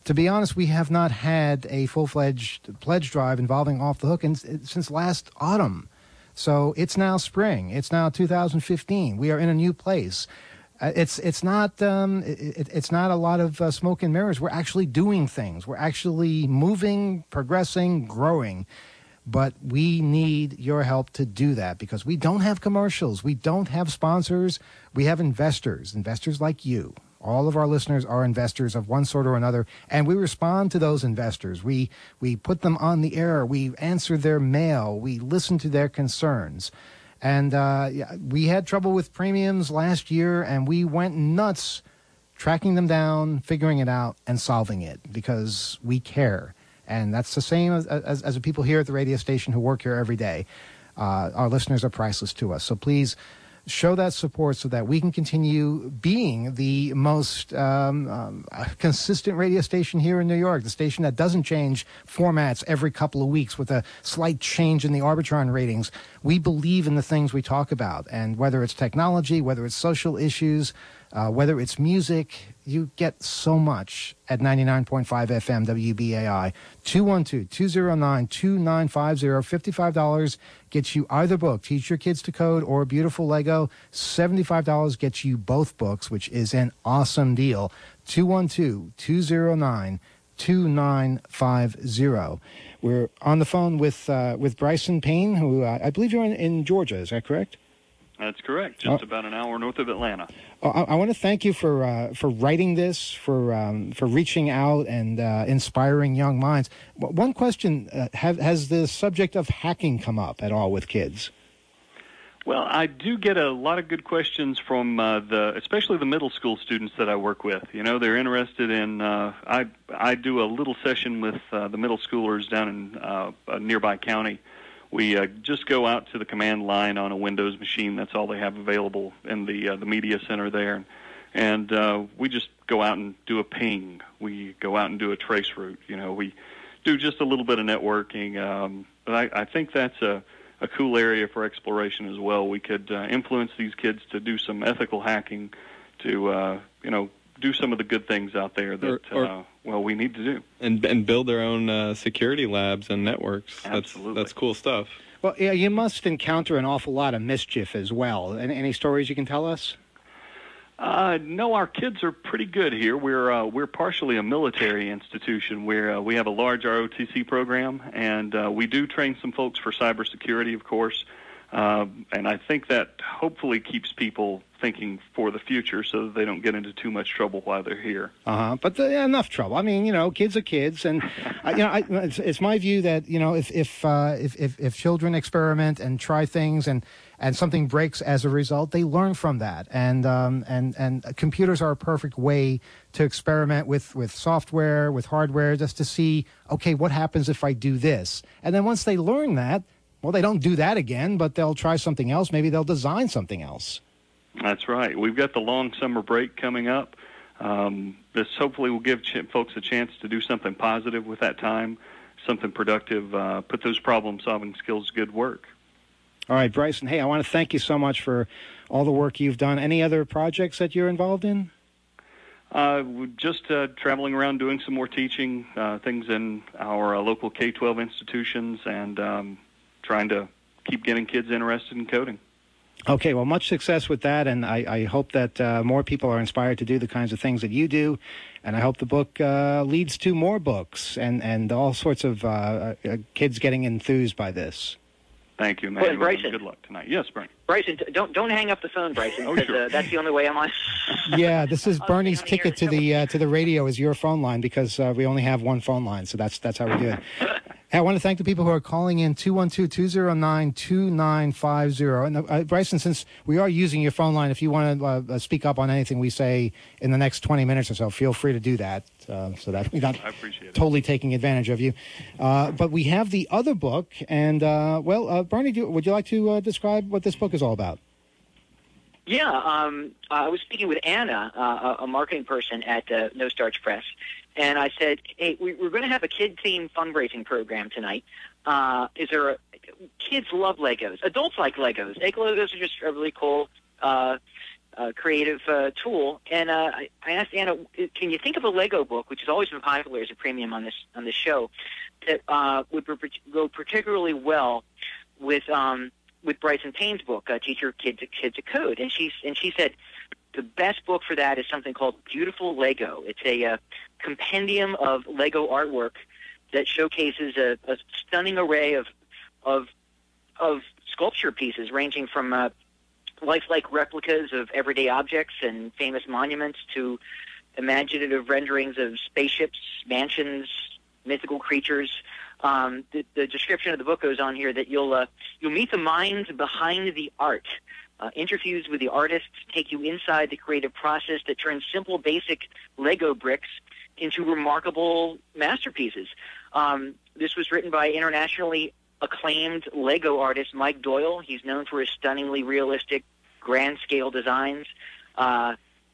to be honest, we have not had a full-fledged pledge drive involving Off the Hook in, since last autumn. So it's now spring. It's now two thousand fifteen. We are in a new place. Uh, it's it's not um, it, it's not a lot of uh, smoke and mirrors. We're actually doing things. We're actually moving, progressing, growing. But we need your help to do that because we don't have commercials. We don't have sponsors. We have investors, investors like you. All of our listeners are investors of one sort or another, and we respond to those investors. We we put them on the air. We answer their mail. We listen to their concerns. And uh, we had trouble with premiums last year, and we went nuts tracking them down, figuring it out, and solving it because we care. And that's the same as, as, as the people here at the radio station who work here every day. Uh, our listeners are priceless to us. So please show that support so that we can continue being the most um, um, consistent radio station here in New York, the station that doesn't change formats every couple of weeks with a slight change in the Arbitron ratings. We believe in the things we talk about, and whether it's technology, whether it's social issues, uh, whether it's music, you get so much at ninety-nine point five F M W B A I. two one two, two zero nine, two nine five zero. fifty-five dollars gets you either book, Teach Your Kids to Code or Beautiful Lego. seventy-five dollars gets you both books, which is an awesome deal. two one two, two zero nine, two nine five zero. We're on the phone with uh, with Bryson Payne, who uh, I believe you're in, in Georgia. Is that correct? That's correct. Just Oh. about an hour north of Atlanta. Oh, I, I want to thank you for uh, for writing this, for um, for reaching out and uh, inspiring young minds. W- One question: uh, have, has the subject of hacking come up at all with kids? Well, I do get a lot of good questions from uh, the, especially the middle school students that I work with. You know, they're interested in. Uh, I I do a little session with uh, the middle schoolers down in uh, a nearby county. We uh, just go out to the command line on a Windows machine. That's all they have available in the uh, the media center there, and uh, we just go out and do a ping. We go out and do a trace route. You know, we do just a little bit of networking. Um, but I, I think that's a a cool area for exploration as well. We could uh, influence these kids to do some ethical hacking, to uh, you know do some of the good things out there that Or- or- uh, well we need to do. and and build their own uh, security labs and networks. Absolutely. That's that's cool stuff. Well, yeah, you must encounter an awful lot of mischief as well. Any, any stories you can tell us? Uh, no, our kids are pretty good here. We're uh, we're partially a military institution where uh, we have a large R O T C program, and uh, we do train some folks for cybersecurity, of course. Uh, and I think that hopefully keeps people thinking for the future so that they don't get into too much trouble while they're here. Uh-huh. But the, enough trouble. I mean, you know, kids are kids, and uh, you know, I, it's, it's my view that you know, if if, uh, if if if children experiment and try things, and and something breaks as a result, they learn from that. And um, and and computers are a perfect way to experiment with with software, with hardware, just to see, okay, what happens if I do this? And then once they learn that, well, they don't do that again, but they'll try something else. Maybe they'll design something else. That's right. We've got the long summer break coming up. Um, this hopefully will give ch- folks a chance to do something positive with that time, something productive, uh, put those problem-solving skills to good work. All right, Bryson, hey, I want to thank you so much for all the work you've done. Any other projects that you're involved in? Uh, we're just uh, traveling around doing some more teaching, uh, things in our uh, local K twelve institutions, and um, trying to keep getting kids interested in coding. Okay, well, much success with that, and I, I hope that uh, more people are inspired to do the kinds of things that you do, and I hope the book uh, leads to more books and, and all sorts of uh, uh, kids getting enthused by this. Thank you, Well, Emmanuel. Bryson. Good luck tonight. Yes, Bernie. Bryson, d- don't don't hang up the phone, Bryson. Oh, 'cause, sure. uh, that's the only way I'm on. Yeah, this is Bernie's ticket to the uh, to the radio is your phone line because uh, we only have one phone line, so that's that's how we do it. Hey, I want to thank the people who are calling in two one two, two zero nine, two nine five zero. And uh, Bryson, since we are using your phone line, if you want to uh, speak up on anything we say in the next twenty minutes or so, feel free to do that uh, so that we're not I appreciate it. totally taking advantage of you. Uh, but we have the other book, and, uh, well, uh, Bernie, do, would you like to uh, describe what this book is all about? Yeah, um, I was speaking with Anna, uh, a a marketing person at uh, No Starch Press, and I said, hey, we, we're going to have a kid-themed fundraising program tonight. Uh, is there a, kids love Legos. Adults like Legos. Egg Legos are just really cool. Uh, uh, creative uh, tool. And uh, I, I asked Anna, can you think of a Lego book, which has always been popular as a premium on this on this show, that uh, would go particularly well with um, with Bryson Payne's book, uh, Teach Your Kids Kids to Code? And she and she said the best book for that is something called Beautiful Lego. It's a uh, compendium of Lego artwork that showcases a, a stunning array of of of sculpture pieces, ranging from uh, lifelike replicas of everyday objects and famous monuments to imaginative renderings of spaceships, mansions, mythical creatures. Um, the, the description of the book goes on here that you'll uh, you'll meet the minds behind the art. Uh, interviews with the artists take you inside the creative process that turns simple, basic Lego bricks into remarkable masterpieces. Um, this was written by internationally acclaimed Lego artist Mike Doyle. He's known for his stunningly realistic, grand-scale designs. Uh,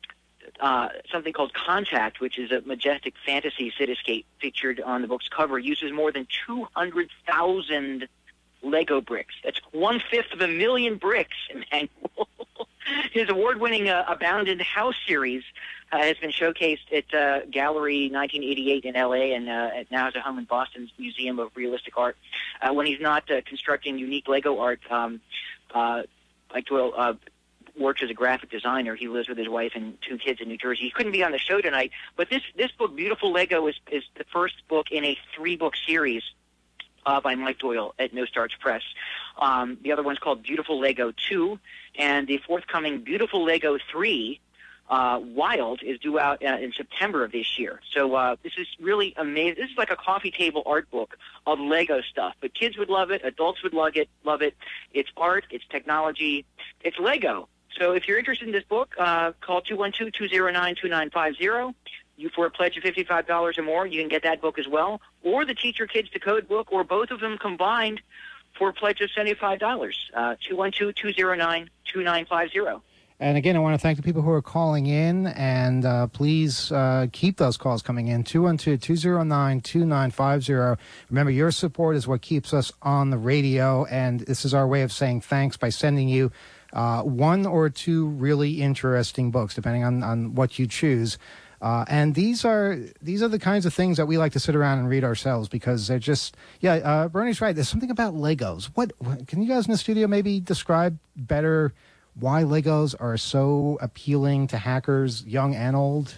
uh, something called Contact, which is a majestic fantasy cityscape featured on the book's cover, uses more than two hundred thousand Lego bricks. That's one-fifth of a million bricks, Emmanuel. His award-winning uh, Abandoned House series uh, has been showcased at uh, Gallery nineteen eighty-eight in L A and uh, now has a home in Boston's Museum of Realistic Art. Uh, when he's not uh, constructing unique Lego art, um, uh, Mike Doyle uh, works as a graphic designer. He lives with his wife and two kids in New Jersey. He couldn't be on the show tonight, but this, this book, Beautiful Lego, is, is the first book in a three-book series Uh, by Mike Doyle at No Starch Press. Um, the other one's called Beautiful Lego two, and the forthcoming Beautiful Lego three, uh, Wild, is due out uh, in September of this year. So uh, this is really amazing. This is like a coffee table art book of Lego stuff, but kids would love it, adults would love it. Love it. It's art, it's technology, it's Lego. So if you're interested in this book, uh, call two one two, two zero nine, two nine five zero. You, for a pledge of fifty-five dollars or more, you can get that book as well, or the Teach Your Kids to Code book, or both of them combined for a pledge of seventy-five dollars. Uh, two one two, two zero nine, two nine five zero. And again, I want to thank the people who are calling in, and uh, please uh, keep those calls coming in, two one two, two zero nine, two nine five zero. Remember, your support is what keeps us on the radio, and this is our way of saying thanks by sending you uh, one or two really interesting books, depending on, on what you choose. Uh, and these are these are the kinds of things that we like to sit around and read ourselves, because they're just, yeah, uh, Bernie's right. There's something about Legos. What, what can you guys in the studio maybe describe better why Legos are so appealing to hackers, young and old?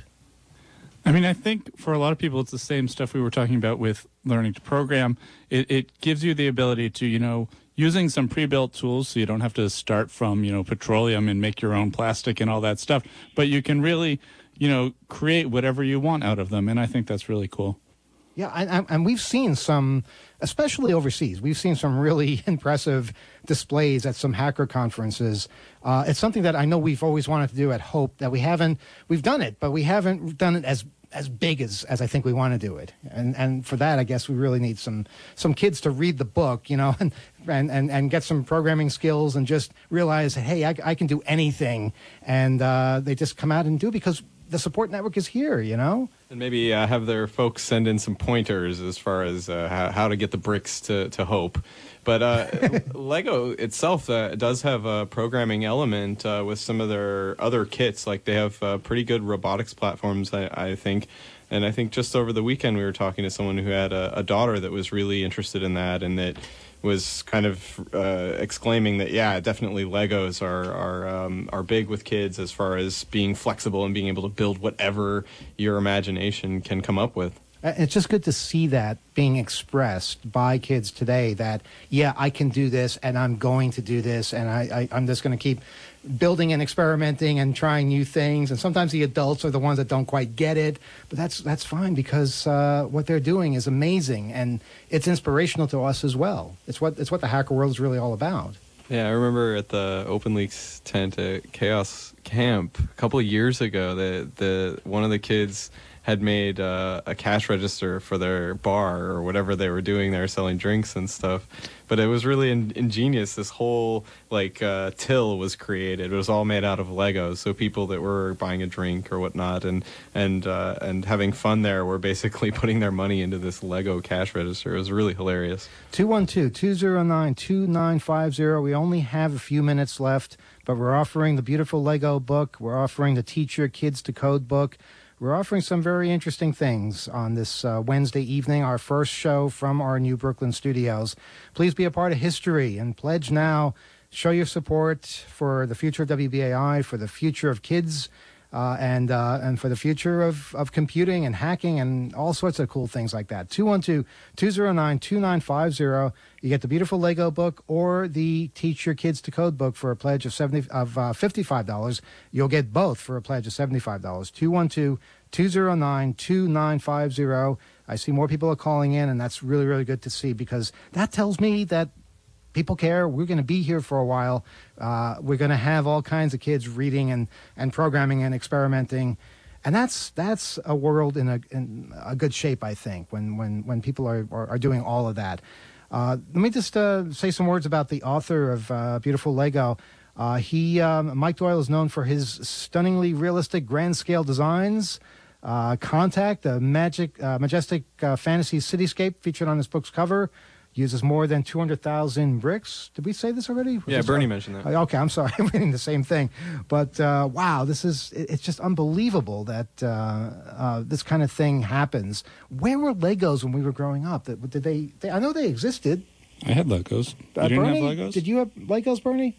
I mean, I think for a lot of people, it's the same stuff we were talking about with learning to program. It, it gives you the ability to, you know, using some pre-built tools, so you don't have to start from, you know, petroleum and make your own plastic and all that stuff, but you can really, you know, create whatever you want out of them, and I think that's really cool. Yeah, and, and we've seen some, especially overseas, we've seen some really impressive displays at some hacker conferences. Uh, it's something that I know we've always wanted to do at Hope, that we haven't, we've done it, but we haven't done it as as big as, as I think we want to do it. And and for that, I guess we really need some some kids to read the book, you know, and and, and, and get some programming skills and just realize, hey, I, I can do anything. And uh, they just come out and do it because the support network is here, you know? And maybe uh, have their folks send in some pointers as far as uh, how, how to get the bricks to, to Hope. But uh, Lego itself uh, does have a programming element uh, with some of their other kits. Like they have uh, pretty good robotics platforms, I, I think. And I think just over the weekend we were talking to someone who had a, a daughter that was really interested in that, and that was kind of uh, exclaiming that, yeah, definitely Legos are are um, are big with kids as far as being flexible and being able to build whatever your imagination can come up with. It's just good to see that being expressed by kids today, that, yeah, I can do this and I'm going to do this, and I, I, I'm just going to keep building and experimenting and trying new things. And sometimes the adults are the ones that don't quite get it, but that's that's fine, because uh, what they're doing is amazing, and it's inspirational to us as well. It's what it's what the hacker world is really all about. Yeah, I remember at the OpenLeaks tent at Chaos Camp a couple of years ago that the one of the kids had made uh, a cash register for their bar or whatever they were doing there, selling drinks and stuff. But it was really in- ingenious. This whole like uh, till was created. It was all made out of Legos. So people that were buying a drink or whatnot and and uh, and having fun there were basically putting their money into this Lego cash register. It was really hilarious. two one two, two zero nine, two nine five zero. We only have a few minutes left, but we're offering the beautiful Lego book. We're offering the Teach Your Kids to Code book. We're offering some very interesting things on this uh, Wednesday evening, our first show from our New Brooklyn studios. Please be a part of history and pledge now. Show your support for the future of W B A I, for the future of kids, uh, and uh, and for the future of, of computing and hacking and all sorts of cool things like that. two one two, two zero nine, two nine five zero. You get the beautiful Lego book or the Teach Your Kids to Code book for a pledge of seventy of uh, fifty-five dollars. You'll get both for a pledge of seventy-five dollars. two one two, two zero nine, two nine five zero. I see more people are calling in, and that's really, really good to see because that tells me that people care. We're going to be here for a while. Uh, we're going to have all kinds of kids reading and, and programming and experimenting. And that's that's a world in a in a good shape, I think, when when, when people are, are, are doing all of that. Uh, let me just uh, say some words about the author of uh, Beautiful Lego. Uh, he, um, Mike Doyle, is known for his stunningly realistic grand-scale designs. Uh, Contact, a magic, uh, majestic uh, fantasy cityscape featured on his book's cover, uses more than two hundred thousand bricks. Did we say this already? Yeah, this Bernie uh, mentioned that. Okay, I'm sorry. I'm reading the same thing. But, uh, wow, this is, it, it's just unbelievable that uh, uh, this kind of thing happens. Where were Legos when we were growing up? Did they, they I know they existed. I had Legos. You Uh, didn't Bernie, have Legos? Did you have Legos, Bernie?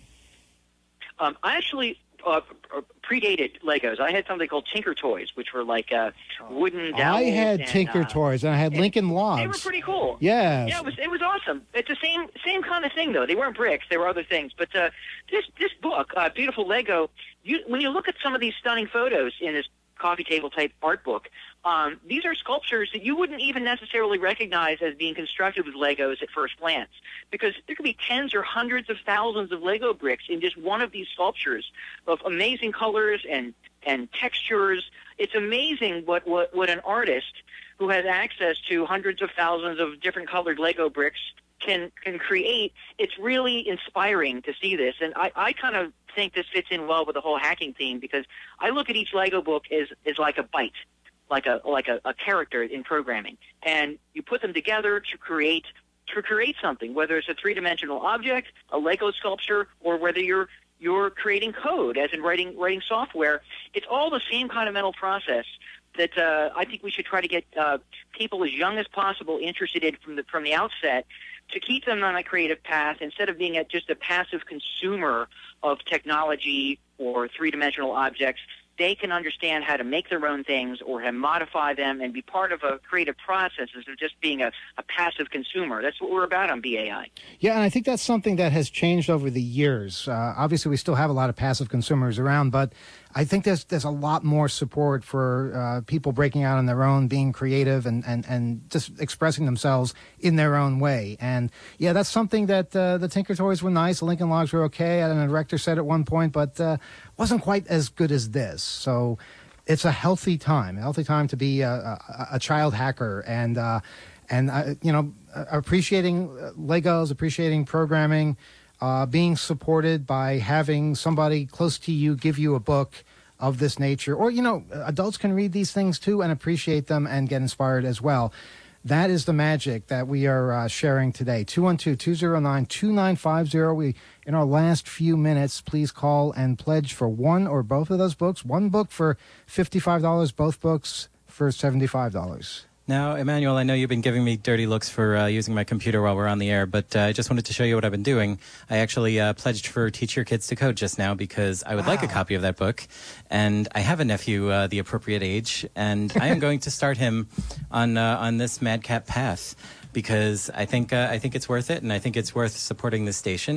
Um, I actually uh, predated Legos. I had something called Tinker Toys, which were like uh, wooden dowels. I had and, Tinker uh, Toys, and I had and Lincoln Logs. They were pretty cool. Yes. Yeah, it was it was awesome. It's the same same kind of thing though. They weren't bricks; they were other things. But uh, this this book, uh, Beautiful Lego, you, when you look at some of these stunning photos in this coffee table type art book, um, these are sculptures that you wouldn't even necessarily recognize as being constructed with Legos at first glance, because there could be tens or hundreds of thousands of Lego bricks in just one of these sculptures of amazing colors and and textures. It's amazing what, what, what an artist who has access to hundreds of thousands of different colored Lego bricks can can create. It's really inspiring to see this, and I, I kind of think this fits in well with the whole hacking theme, because I look at each Lego book as, as like a bite, like a like a, a character in programming, and you put them together to create to create something, whether it's a three-dimensional object, a Lego sculpture, or whether you're you're creating code, as in writing writing software. It's all the same kind of mental process that uh, I think we should try to get uh, people as young as possible interested in from the from the outset, to keep them on a creative path instead of being a, just a passive consumer of technology or three-dimensional objects. They can understand how to make their own things or how to modify them and be part of a creative process instead of just being a, a passive consumer. That's what we're about on B A I. Yeah, and I think that's something that has changed over the years. Uh, obviously, we still have a lot of passive consumers around, but I think there's there's a lot more support for uh, people breaking out on their own, being creative, and, and, and just expressing themselves in their own way. And, yeah, that's something that uh, the Tinker Toys were nice, the Lincoln Logs were okay, and the Rector said at one point, but uh, wasn't quite as good as this. So it's a healthy time, a healthy time to be a, a, a child hacker and, uh, and uh, you know, appreciating Legos, appreciating programming, Uh, being supported by having somebody close to you give you a book of this nature. Or, you know, adults can read these things too and appreciate them and get inspired as well. That is the magic that we are uh, sharing today. two one two, two zero nine, two nine five zero. We, in our last few minutes, please call and pledge for one or both of those books. One book for fifty-five dollars, both books for seventy-five dollars. Now, Emmanuel, I know you've been giving me dirty looks for uh, using my computer while we're on the air, but uh, I just wanted to show you what I've been doing. I actually uh, pledged for Teach Your Kids to Code just now because I would wow. like a copy of that book, and I have a nephew uh, the appropriate age, and I am going to start him on uh, on this madcap path, because I think uh, I think it's worth it, and I think it's worth supporting this station.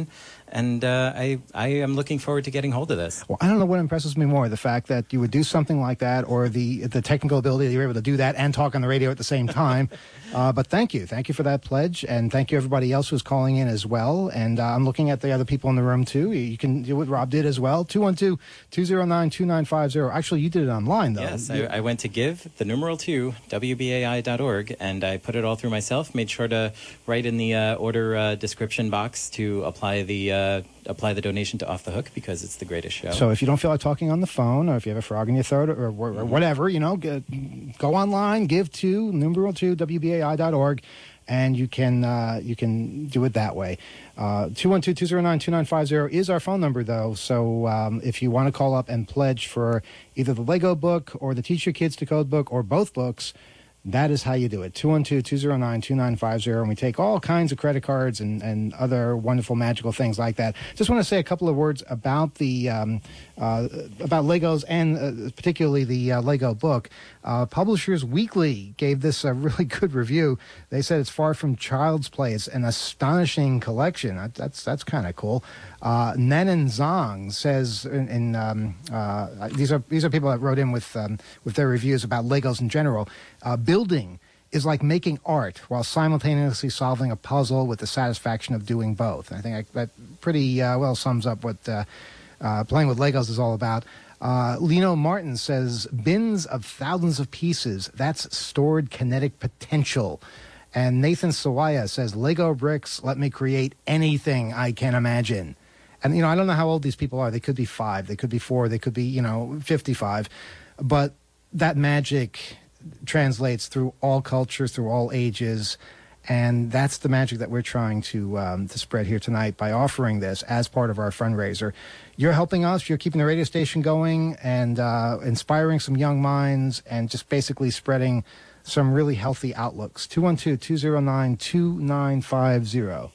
and uh, I I am looking forward to getting hold of this. Well, I don't know what impresses me more, the fact that you would do something like that, or the the technical ability that you were able to do that and talk on the radio at the same time. uh, but thank you. Thank you for that pledge, and thank you everybody else who's calling in as well. And uh, I'm looking at the other people in the room, too. You can do what Rob did as well. two one two, two zero nine, two nine five zero. Actually, you did it online, though. Yes, I, I went to give, the numeral two, W B A I dot org, and I put it all through myself, made sure to write in the uh, order uh, description box to apply the uh, apply the donation to Off the Hook, because it's the greatest show. So if you don't feel like talking on the phone, or if you have a frog in your throat, or, or, or whatever, you know, go, go online, give to numeral two, W B A I dot org, and you can uh, you can do it that way. Uh, two one two, two zero nine, two nine five zero is our phone number, though. So um, if you want to call up and pledge for either the Lego book or the Teach Your Kids to Code book or both books, that is how you do it. two one two, two zero nine, two nine five zero. And we take all kinds of credit cards and, and other wonderful, magical things like that. Just want to say a couple of words about the um, uh, about Legos, and uh, particularly the uh, Lego book. Uh, Publishers Weekly gave this a really good review. They said it's far from child's play. It's an astonishing collection. That, that's that's kind of cool. Uh, Nanan Zhang says, in, in um, uh, these are these are people that wrote in with um, with their reviews about Legos in general. Uh, building is like making art while simultaneously solving a puzzle with the satisfaction of doing both. And I think I, that pretty uh, well sums up what uh, uh, playing with Legos is all about. Uh, Lino Martin says, bins of thousands of pieces, that's stored kinetic potential. And Nathan Sawaya says, Lego bricks let me create anything I can imagine. And, you know, I don't know how old these people are. They could be five, they could be four, they could be, you know, fifty-five. But that magic translates through all cultures, through all ages. And that's the magic that we're trying to um, to spread here tonight by offering this as part of our fundraiser. You're helping us. You're keeping the radio station going and uh, inspiring some young minds, and just basically spreading some really healthy outlooks. two one two, two zero nine, two nine five zero.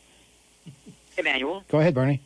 Emmanuel. Go ahead, Bernie.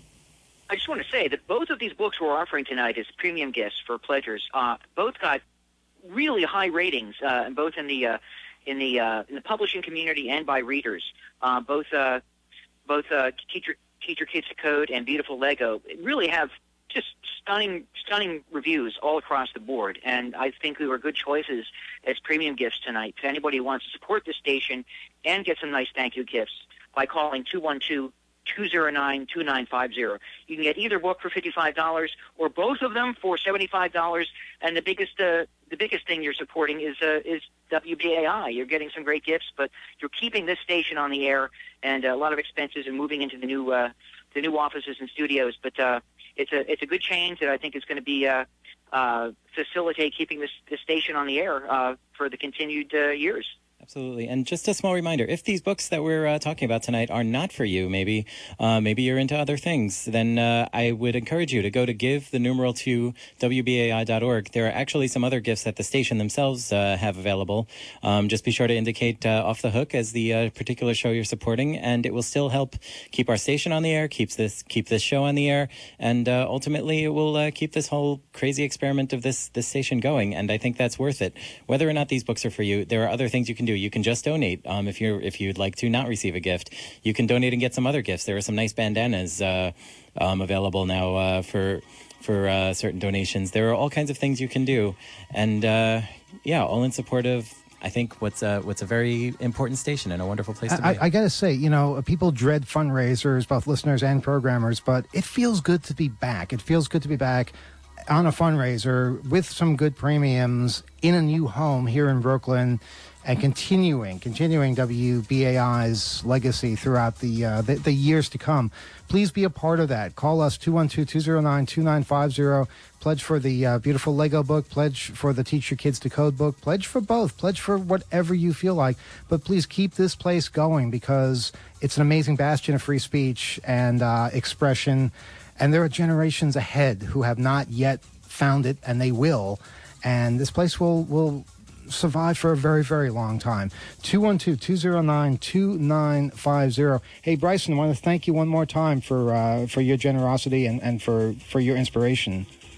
I just want to say that both of these books we're offering tonight as premium gifts for pledgers. Uh, both got really high ratings, uh, both in the uh, in the uh, in the publishing community and by readers. Uh, both uh, both uh, teacher teacher kids to code and Beautiful Lego really have just stunning stunning reviews all across the board, and I think they were good choices as premium gifts tonight. If anybody wants to support the station and get some nice thank you gifts by calling two one two, two zero nine, two nine five zero. You can get either book for fifty-five dollars or both of them for seventy-five dollars. And the biggest uh, the biggest thing you're supporting is uh, is W B A I. You're getting some great gifts, but you're keeping this station on the air, and a lot of expenses and moving into the new uh, the new offices and studios. But uh, it's a it's a good change that I think is going to be uh, uh, facilitate keeping this, this station on the air uh, for the continued uh, years. Absolutely. And just a small reminder, if these books that we're uh, talking about tonight are not for you, maybe uh, maybe you're into other things, then uh, I would encourage you to go to give the numeral to W B A I dot org. There are actually some other gifts that the station themselves uh, have available. Um, just be sure to indicate uh, Off the Hook as the uh, particular show you're supporting, and it will still help keep our station on the air, keeps this keep this show on the air, and uh, ultimately it will uh, keep this whole crazy experiment of this, this station going, and I think that's worth it. Whether or not these books are for you, there are other things you can do. You can just donate um, if you're if you'd like to not receive a gift. You can donate and get some other gifts. There are some nice bandanas uh, um, available now uh, for for uh, certain donations. There are all kinds of things you can do, and uh, yeah, all in support of, I think, what's a, what's a very important station and a wonderful place to I, be. I, I got to say, you know, people dread fundraisers, both listeners and programmers, but it feels good to be back. It feels good to be back on a fundraiser with some good premiums in a new home here in Brooklyn, and continuing, continuing W B A I's legacy throughout the, uh, the the years to come. Please be a part of that. Call us two one two, two zero nine, two nine five zero. Pledge for the uh, Beautiful Lego book. Pledge for the Teach Your Kids to Code book. Pledge for both. Pledge for whatever you feel like. But please keep this place going, because it's an amazing bastion of free speech and uh, expression. And there are generations ahead who have not yet found it, and they will. And this place will will survive for a very, very long time. two one two, two zero nine, two nine five zero. Hey, Bryson, I want to thank you one more time for uh, for your generosity and, and for, for your inspiration.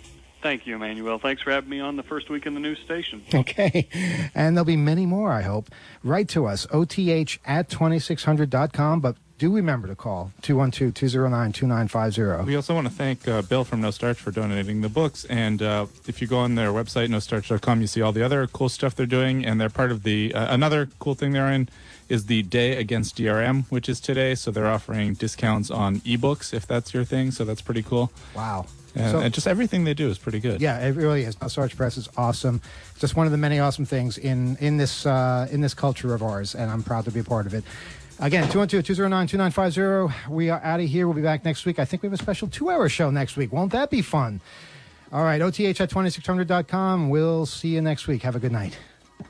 Thank you, Emmanuel. Thanks for having me on the first week in the new station. Okay. And there'll be many more, I hope. Write to us, O T H at twenty-six hundred dot com, but do remember to call two one two, two zero nine, two nine five zero. We also want to thank uh, Bill from No Starch for donating the books. And uh, if you go on their website, no starch dot com, you see all the other cool stuff they're doing. And they're part of the, uh, another cool thing they're in is the Day Against D R M, which is today. So they're offering discounts on ebooks if that's your thing. So that's pretty cool. Wow. And, So- and just everything they do is pretty good. Yeah, it really is. No Starch Press is awesome. It's just one of the many awesome things in in this uh, in this culture of ours, and I'm proud to be a part of it. Again, two one two, two zero nine, two nine five zero. We are out of here. We'll be back next week. I think we have a special two-hour show next week. Won't that be fun? All right, O T H at twenty-six hundred dot com. We'll see you next week. Have a good night.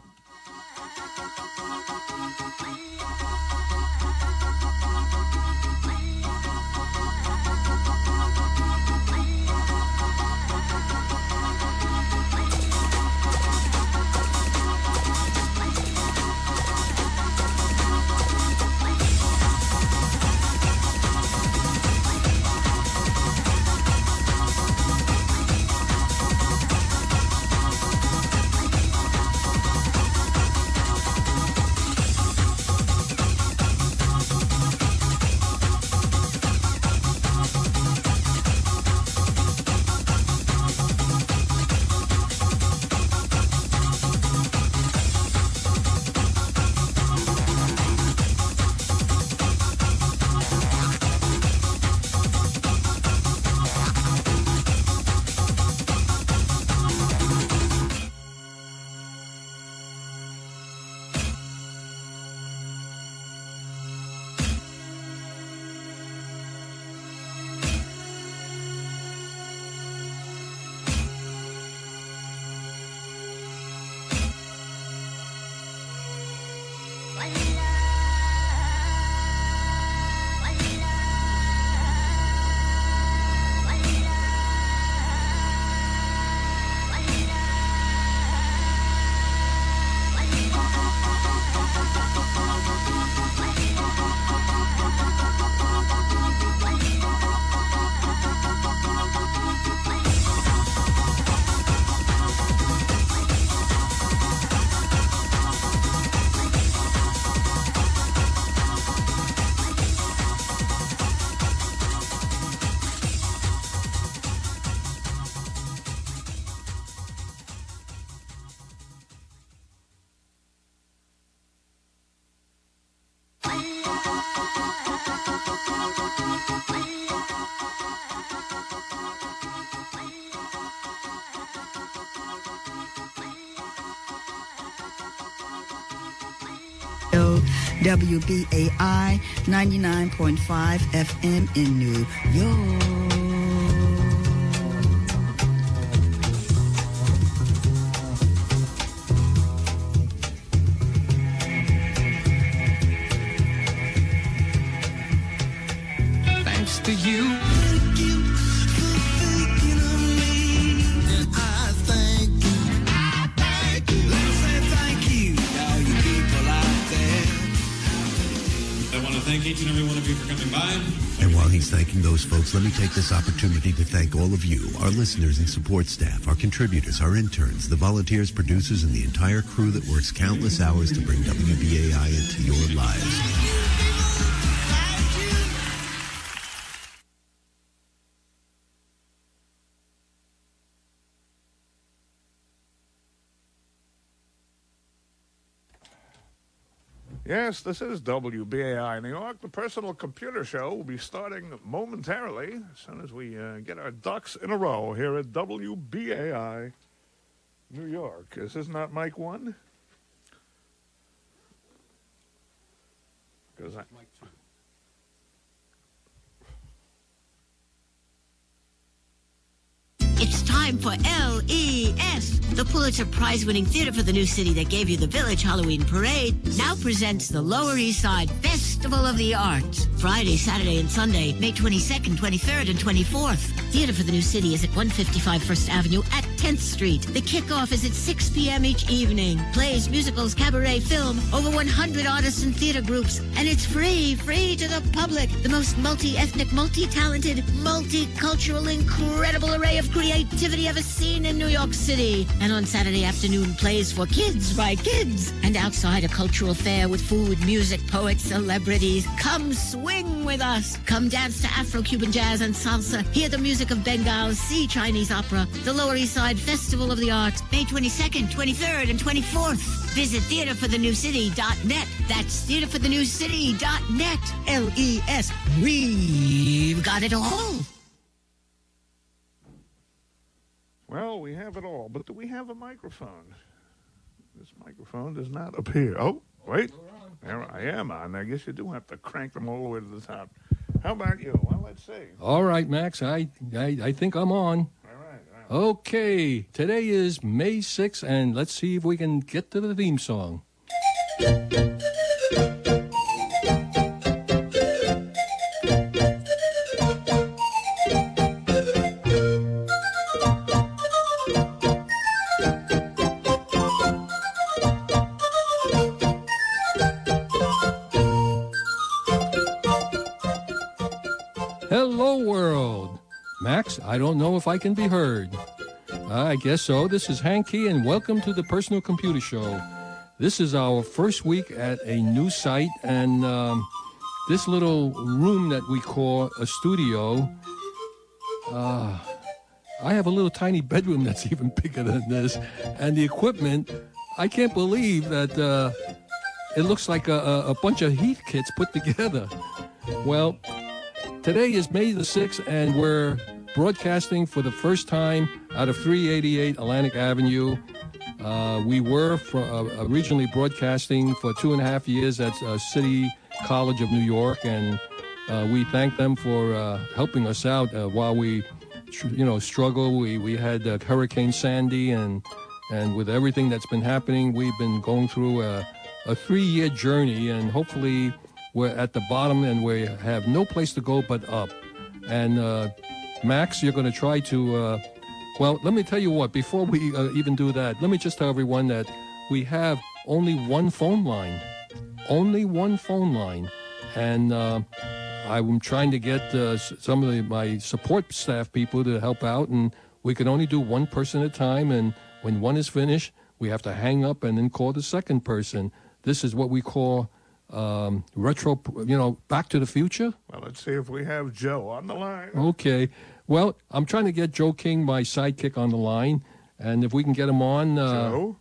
W B A I ninety-nine point five F M in New York. Thanks to you. Thank you for thinking of me. And I thank you. I thank you. Let me say thank you, all you people out there. I want to thank each and every one of you for coming by. And while he's thanking those folks, let me take this opportunity to thank all of you, our listeners and support staff, our contributors, our interns, the volunteers, producers, and the entire crew that works countless hours to bring W B A I into your lives. Yes, this is W B A I New York. The Personal Computer Show will be starting momentarily as soon as we uh, get our ducks in a row here at W B A I New York. Is this not mic one? Because I... It's time for L E S. The Pulitzer Prize-winning theater for the new city that gave you the Village Halloween Parade now presents the Lower East Side Festival of the Arts. Friday, Saturday, and Sunday, May twenty-second, twenty-third, and twenty-fourth. Theater for the new city is at one fifty-five First Avenue at tenth Street. The kickoff is at six p.m. each evening. Plays, musicals, cabaret, film, over one hundred artists and theater groups. And it's free, free to the public. The most multi-ethnic, multi-talented, multicultural, incredible array of creativity ever seen in New York City. And on Saturday afternoon, plays for kids by kids. And outside, a cultural fair with food, music, poets, celebrities. Come swing with us. Come dance to Afro-Cuban jazz and salsa. Hear the music of Bengal. See Chinese opera. The Lower East Side Festival of the Arts. May twenty-second, twenty-third, and twenty-fourth. Visit theater for the new city dot net. That's theater for the new city dot net. L E S. We've got it all. Well, we have it all, but do we have a microphone? This microphone does not appear. Oh, wait. There I am on. I guess you do have to crank them all the way to the top. How about you? Well, let's see. All right, Max. I, I, I think I'm on. Okay, today is May sixth, and let's see if we can get to the theme song. Hello, world. Max, I don't know if I can be heard. I guess so. This is Hank Key, and welcome to the Personal Computer Show. This is our first week at a new site, and um, this little room that we call a studio, uh, I have a little tiny bedroom that's even bigger than this, and the equipment, I can't believe that uh, it looks like a, a, a bunch of Heath kits put together. Well, today is May the sixth, and we're broadcasting for the first time out of three eighty-eight Atlantic Avenue. Uh, we were for, uh, originally broadcasting for two and a half years at uh, City College of New York, and uh, we thank them for uh, helping us out uh, while we, tr- you know, struggle. We we had uh, Hurricane Sandy, and and with everything that's been happening, we've been going through a, a three-year journey, and hopefully we're at the bottom and we have no place to go but up. And uh, Max, you're going to try to, uh, well, let me tell you what, before we uh, even do that, let me just tell everyone that we have only one phone line, only one phone line. And uh, I'm trying to get uh, some of the, my support staff people to help out, and we can only do one person at a time. And when one is finished, we have to hang up and then call the second person. This is what we call um, retro, you know, Back to the Future. Well, let's see if we have Joe on the line. Okay. Well, I'm trying to get Joe King, my sidekick, on the line, and if we can get him on. Uh, Joe?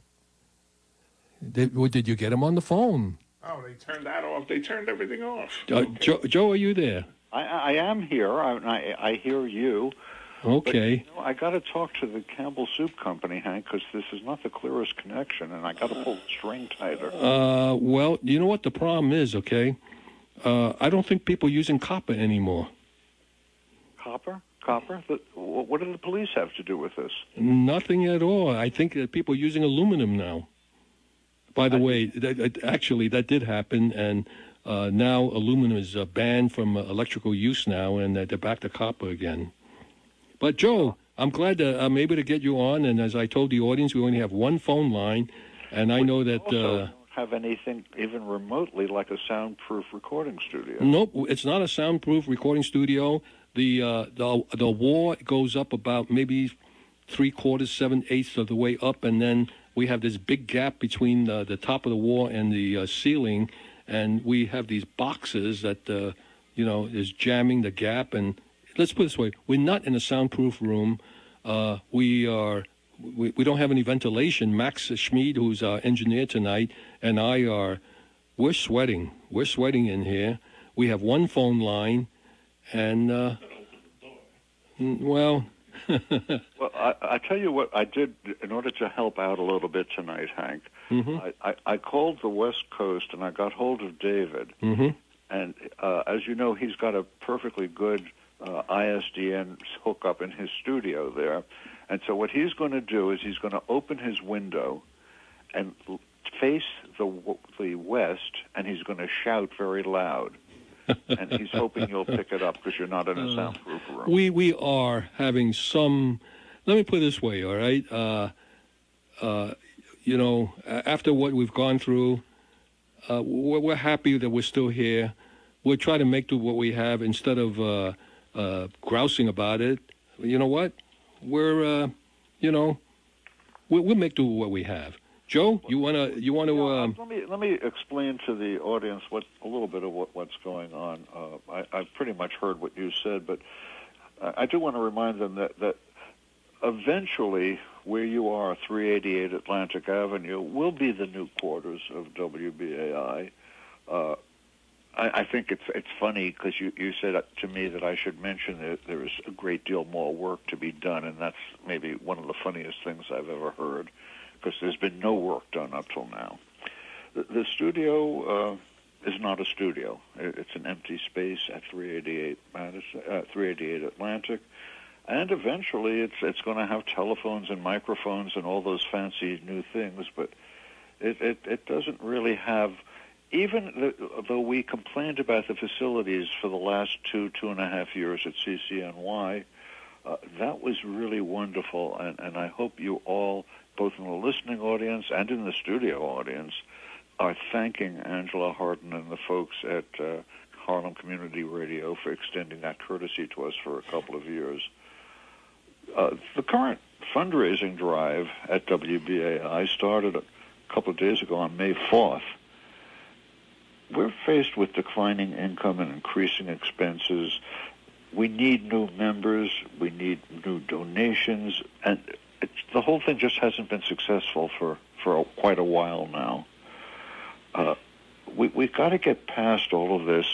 Did, well, did you get him on the phone? Oh, they turned that off. They turned everything off. Uh, Okay. Joe, Joe, are you there? I, I am here. I, I, I hear you. Okay. But, you know, I got to talk to the Campbell Soup Company, Hank, because this is not the clearest connection, and I got to pull the string tighter. Uh, well, you know what the problem is, okay? Uh, I don't think people are using copper anymore. Copper? Copper? The, wh- what do the police have to do with this? Nothing at all. I think that people are using aluminum now. By the way, that, that, actually, that did happen, and uh, now aluminum is uh, banned from uh, electrical use now, and uh, they're back to copper again. But, Joe, I'm glad that I'm able to get you on, and as I told the audience, we only have one phone line, and I know that... Also, Uh, don't have anything even remotely like a soundproof recording studio. Nope, it's not a soundproof recording studio. The uh, the the wall goes up about maybe three quarters, seven eighths of the way up, and then we have this big gap between the, the top of the wall and the uh, ceiling, and we have these boxes that uh, you know is jamming the gap. And let's put it this way: we're not in a soundproof room. Uh, we are. We, we don't have any ventilation. Max Schmid, who's our engineer tonight, and I are, we're sweating. We're sweating in here. We have one phone line, and, uh, well... Well, I, I tell you what I did in order to help out a little bit tonight, Hank. Mm-hmm. I, I, I called the West Coast, and I got hold of David. Mm-hmm. And uh, as you know, he's got a perfectly good uh, I S D N hookup in his studio there. And so what he's going to do is he's going to open his window and l- face the w- the west, and he's going to shout very loud. And he's hoping you'll pick it up because you're not in a soundproof room. We we are having some let me put it this way, all right? Uh, uh, you know, after what we've gone through, uh, we're, we're happy that we're still here. We'll try to make do what we have instead of uh, uh, grousing about it. You know what? We're, uh, you know, we'll, we'll make do what we have. Joe, you wanna, you want to? Yeah, um, let me let me explain to the audience what a little bit of what, what's going on. Uh, I, I've pretty much heard what you said, but I, I do want to remind them that that eventually, where you are, three eighty-eight Atlantic Avenue, will be the new quarters of W B A I. Uh, I, I think it's it's funny because you, you said to me that I should mention that there is a great deal more work to be done, and that's maybe one of the funniest things I've ever heard, because there's been no work done up till now. The, the studio uh, is not a studio. It's an empty space at three eighty-eight Madison, uh, three eighty-eight Atlantic. And eventually it's it's going to have telephones and microphones and all those fancy new things, but it, it, it doesn't really have, even the, though we complained about the facilities for the last two, two and a half years at C C N Y, uh, that was really wonderful, and, and I hope you all, both in the listening audience and in the studio audience, are thanking Angela Harden and the folks at uh, Harlem Community Radio for extending that courtesy to us for a couple of years. Uh, the current fundraising drive at W B A I started a couple of days ago on May fourth. We're faced with declining income and increasing expenses. We need new members. We need new donations. And it's, the whole thing just hasn't been successful for, for a, quite a while now. Uh, we, we've got to get past all of this,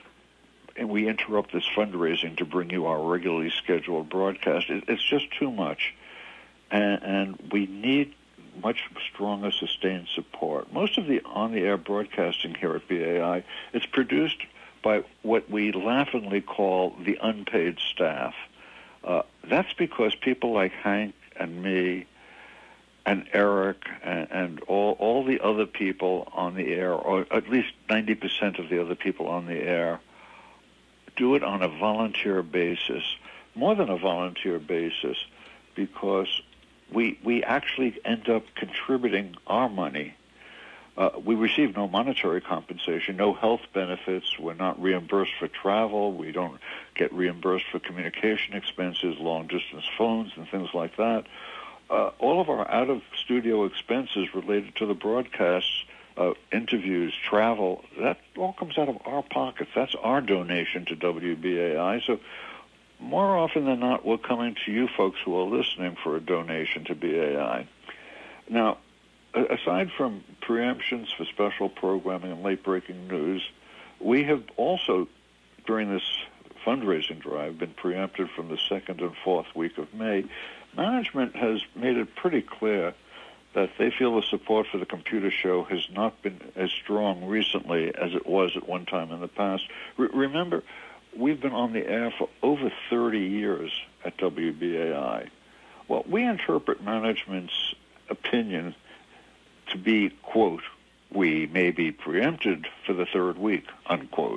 and we interrupt this fundraising to bring you our regularly scheduled broadcast. It, it's just too much, and, and we need much stronger sustained support. Most of the on-the-air broadcasting here at B A I is produced by what we laughingly call the unpaid staff. Uh, that's because people like Hank and me and Eric and, and all, all the other people on the air, or at least ninety percent of the other people on the air, do it on a volunteer basis, more than a volunteer basis, because we we actually end up contributing our money. Uh, we receive no monetary compensation, no health benefits. We're not reimbursed for travel. We don't get reimbursed for communication expenses, long-distance phones, and things like that. Uh, all of our out-of-studio expenses related to the broadcasts, uh, interviews, travel, that all comes out of our pockets. That's our donation to W B A I. So more often than not, we're coming to you folks who are listening for a donation to B A I. Now, aside from preemptions for special programming and late-breaking news, we have also, during this fundraising drive, been preempted from the second and fourth week of May. Management has made it pretty clear that they feel the support for the computer show has not been as strong recently as it was at one time in the past. Re- remember, we've been on the air for over thirty years at W B A I. Well, we interpret management's opinion to be, quote, we may be preempted for the third week, unquote.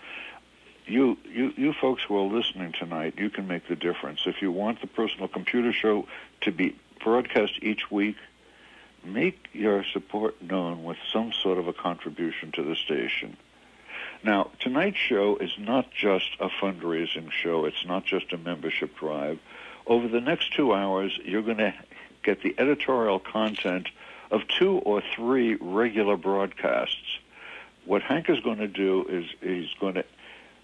You, you, you folks who are listening tonight, you can make the difference. If you want the Personal Computer Show to be broadcast each week, make your support known with some sort of a contribution to the station. Now, tonight's show is not just a fundraising show. It's not just a membership drive. Over the next two hours, you're going to get the editorial content of two or three regular broadcasts. What Hank is going to do is he's going to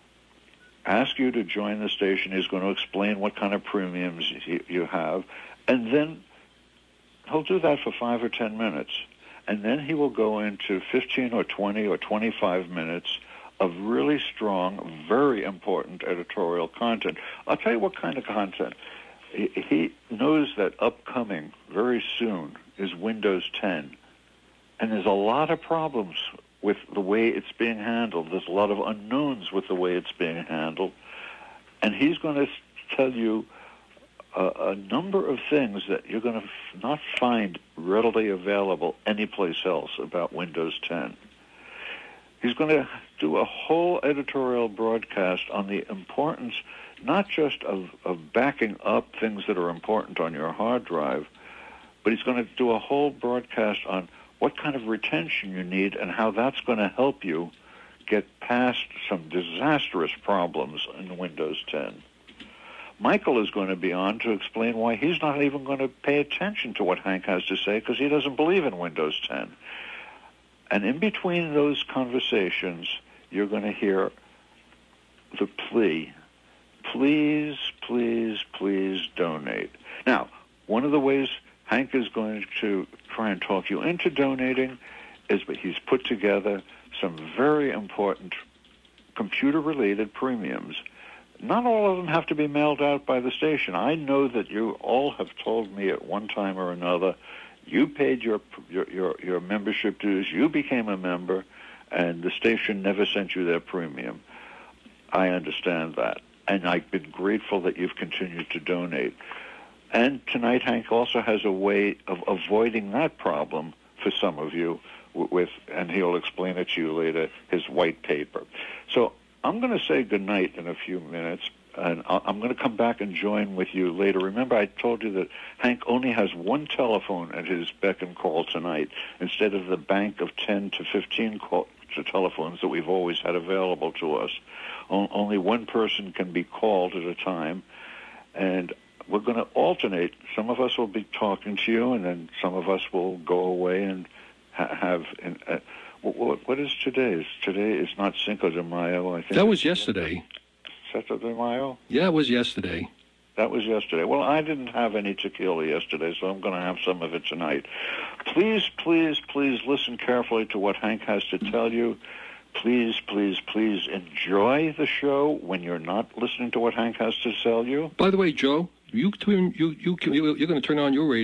ask you to join the station. He's going to explain what kind of premiums you have, and then he'll do that for five or ten minutes. And then he will go into fifteen or twenty or twenty-five minutes of really strong, very important editorial content. I'll tell you what kind of content. He knows that upcoming, very soon, is Windows ten. And there's a lot of problems with the way it's being handled. There's a lot of unknowns with the way it's being handled. And he's going to tell you a, a number of things that you're going to f- not find readily available anyplace else about Windows ten. He's going to do a whole editorial broadcast on the importance not just of, of backing up things that are important on your hard drive, but he's going to do a whole broadcast on what kind of retention you need and how that's going to help you get past some disastrous problems in Windows ten. Michael is going to be on to explain why he's not even going to pay attention to what Hank has to say because he doesn't believe in Windows ten. And in between those conversations, you're going to hear the plea, please, please, please donate. Now, one of the ways Hank is going to try and talk you into donating is that he's put together some very important computer-related premiums. Not all of them have to be mailed out by the station. I know that you all have told me at one time or another, you paid your your your, your membership dues, you became a member, and the station never sent you their premium. I understand that, and I've been grateful that you've continued to donate. And tonight, Hank also has a way of avoiding that problem for some of you with, and he'll explain it to you later, his white paper. So I'm going to say goodnight in a few minutes, and I'm going to come back and join with you later. Remember, I told you that Hank only has one telephone at his beck and call tonight, instead of the bank of ten to fifteen call, to telephones that we've always had available to us. O- only one person can be called at a time, and we're going to alternate. Some of us will be talking to you, and then some of us will go away and ha- have... An, uh, what, what is today? Is today is not Cinco de Mayo, I think. That was yesterday. Cinco de Mayo? Yeah, it was yesterday. That was yesterday. Well, I didn't have any tequila yesterday, so I'm going to have some of it tonight. Please, please, please listen carefully to what Hank has to tell you. Please, please, please enjoy the show when you're not listening to what Hank has to tell you. By the way, Joe, you, you, you, you're going to turn on your radio.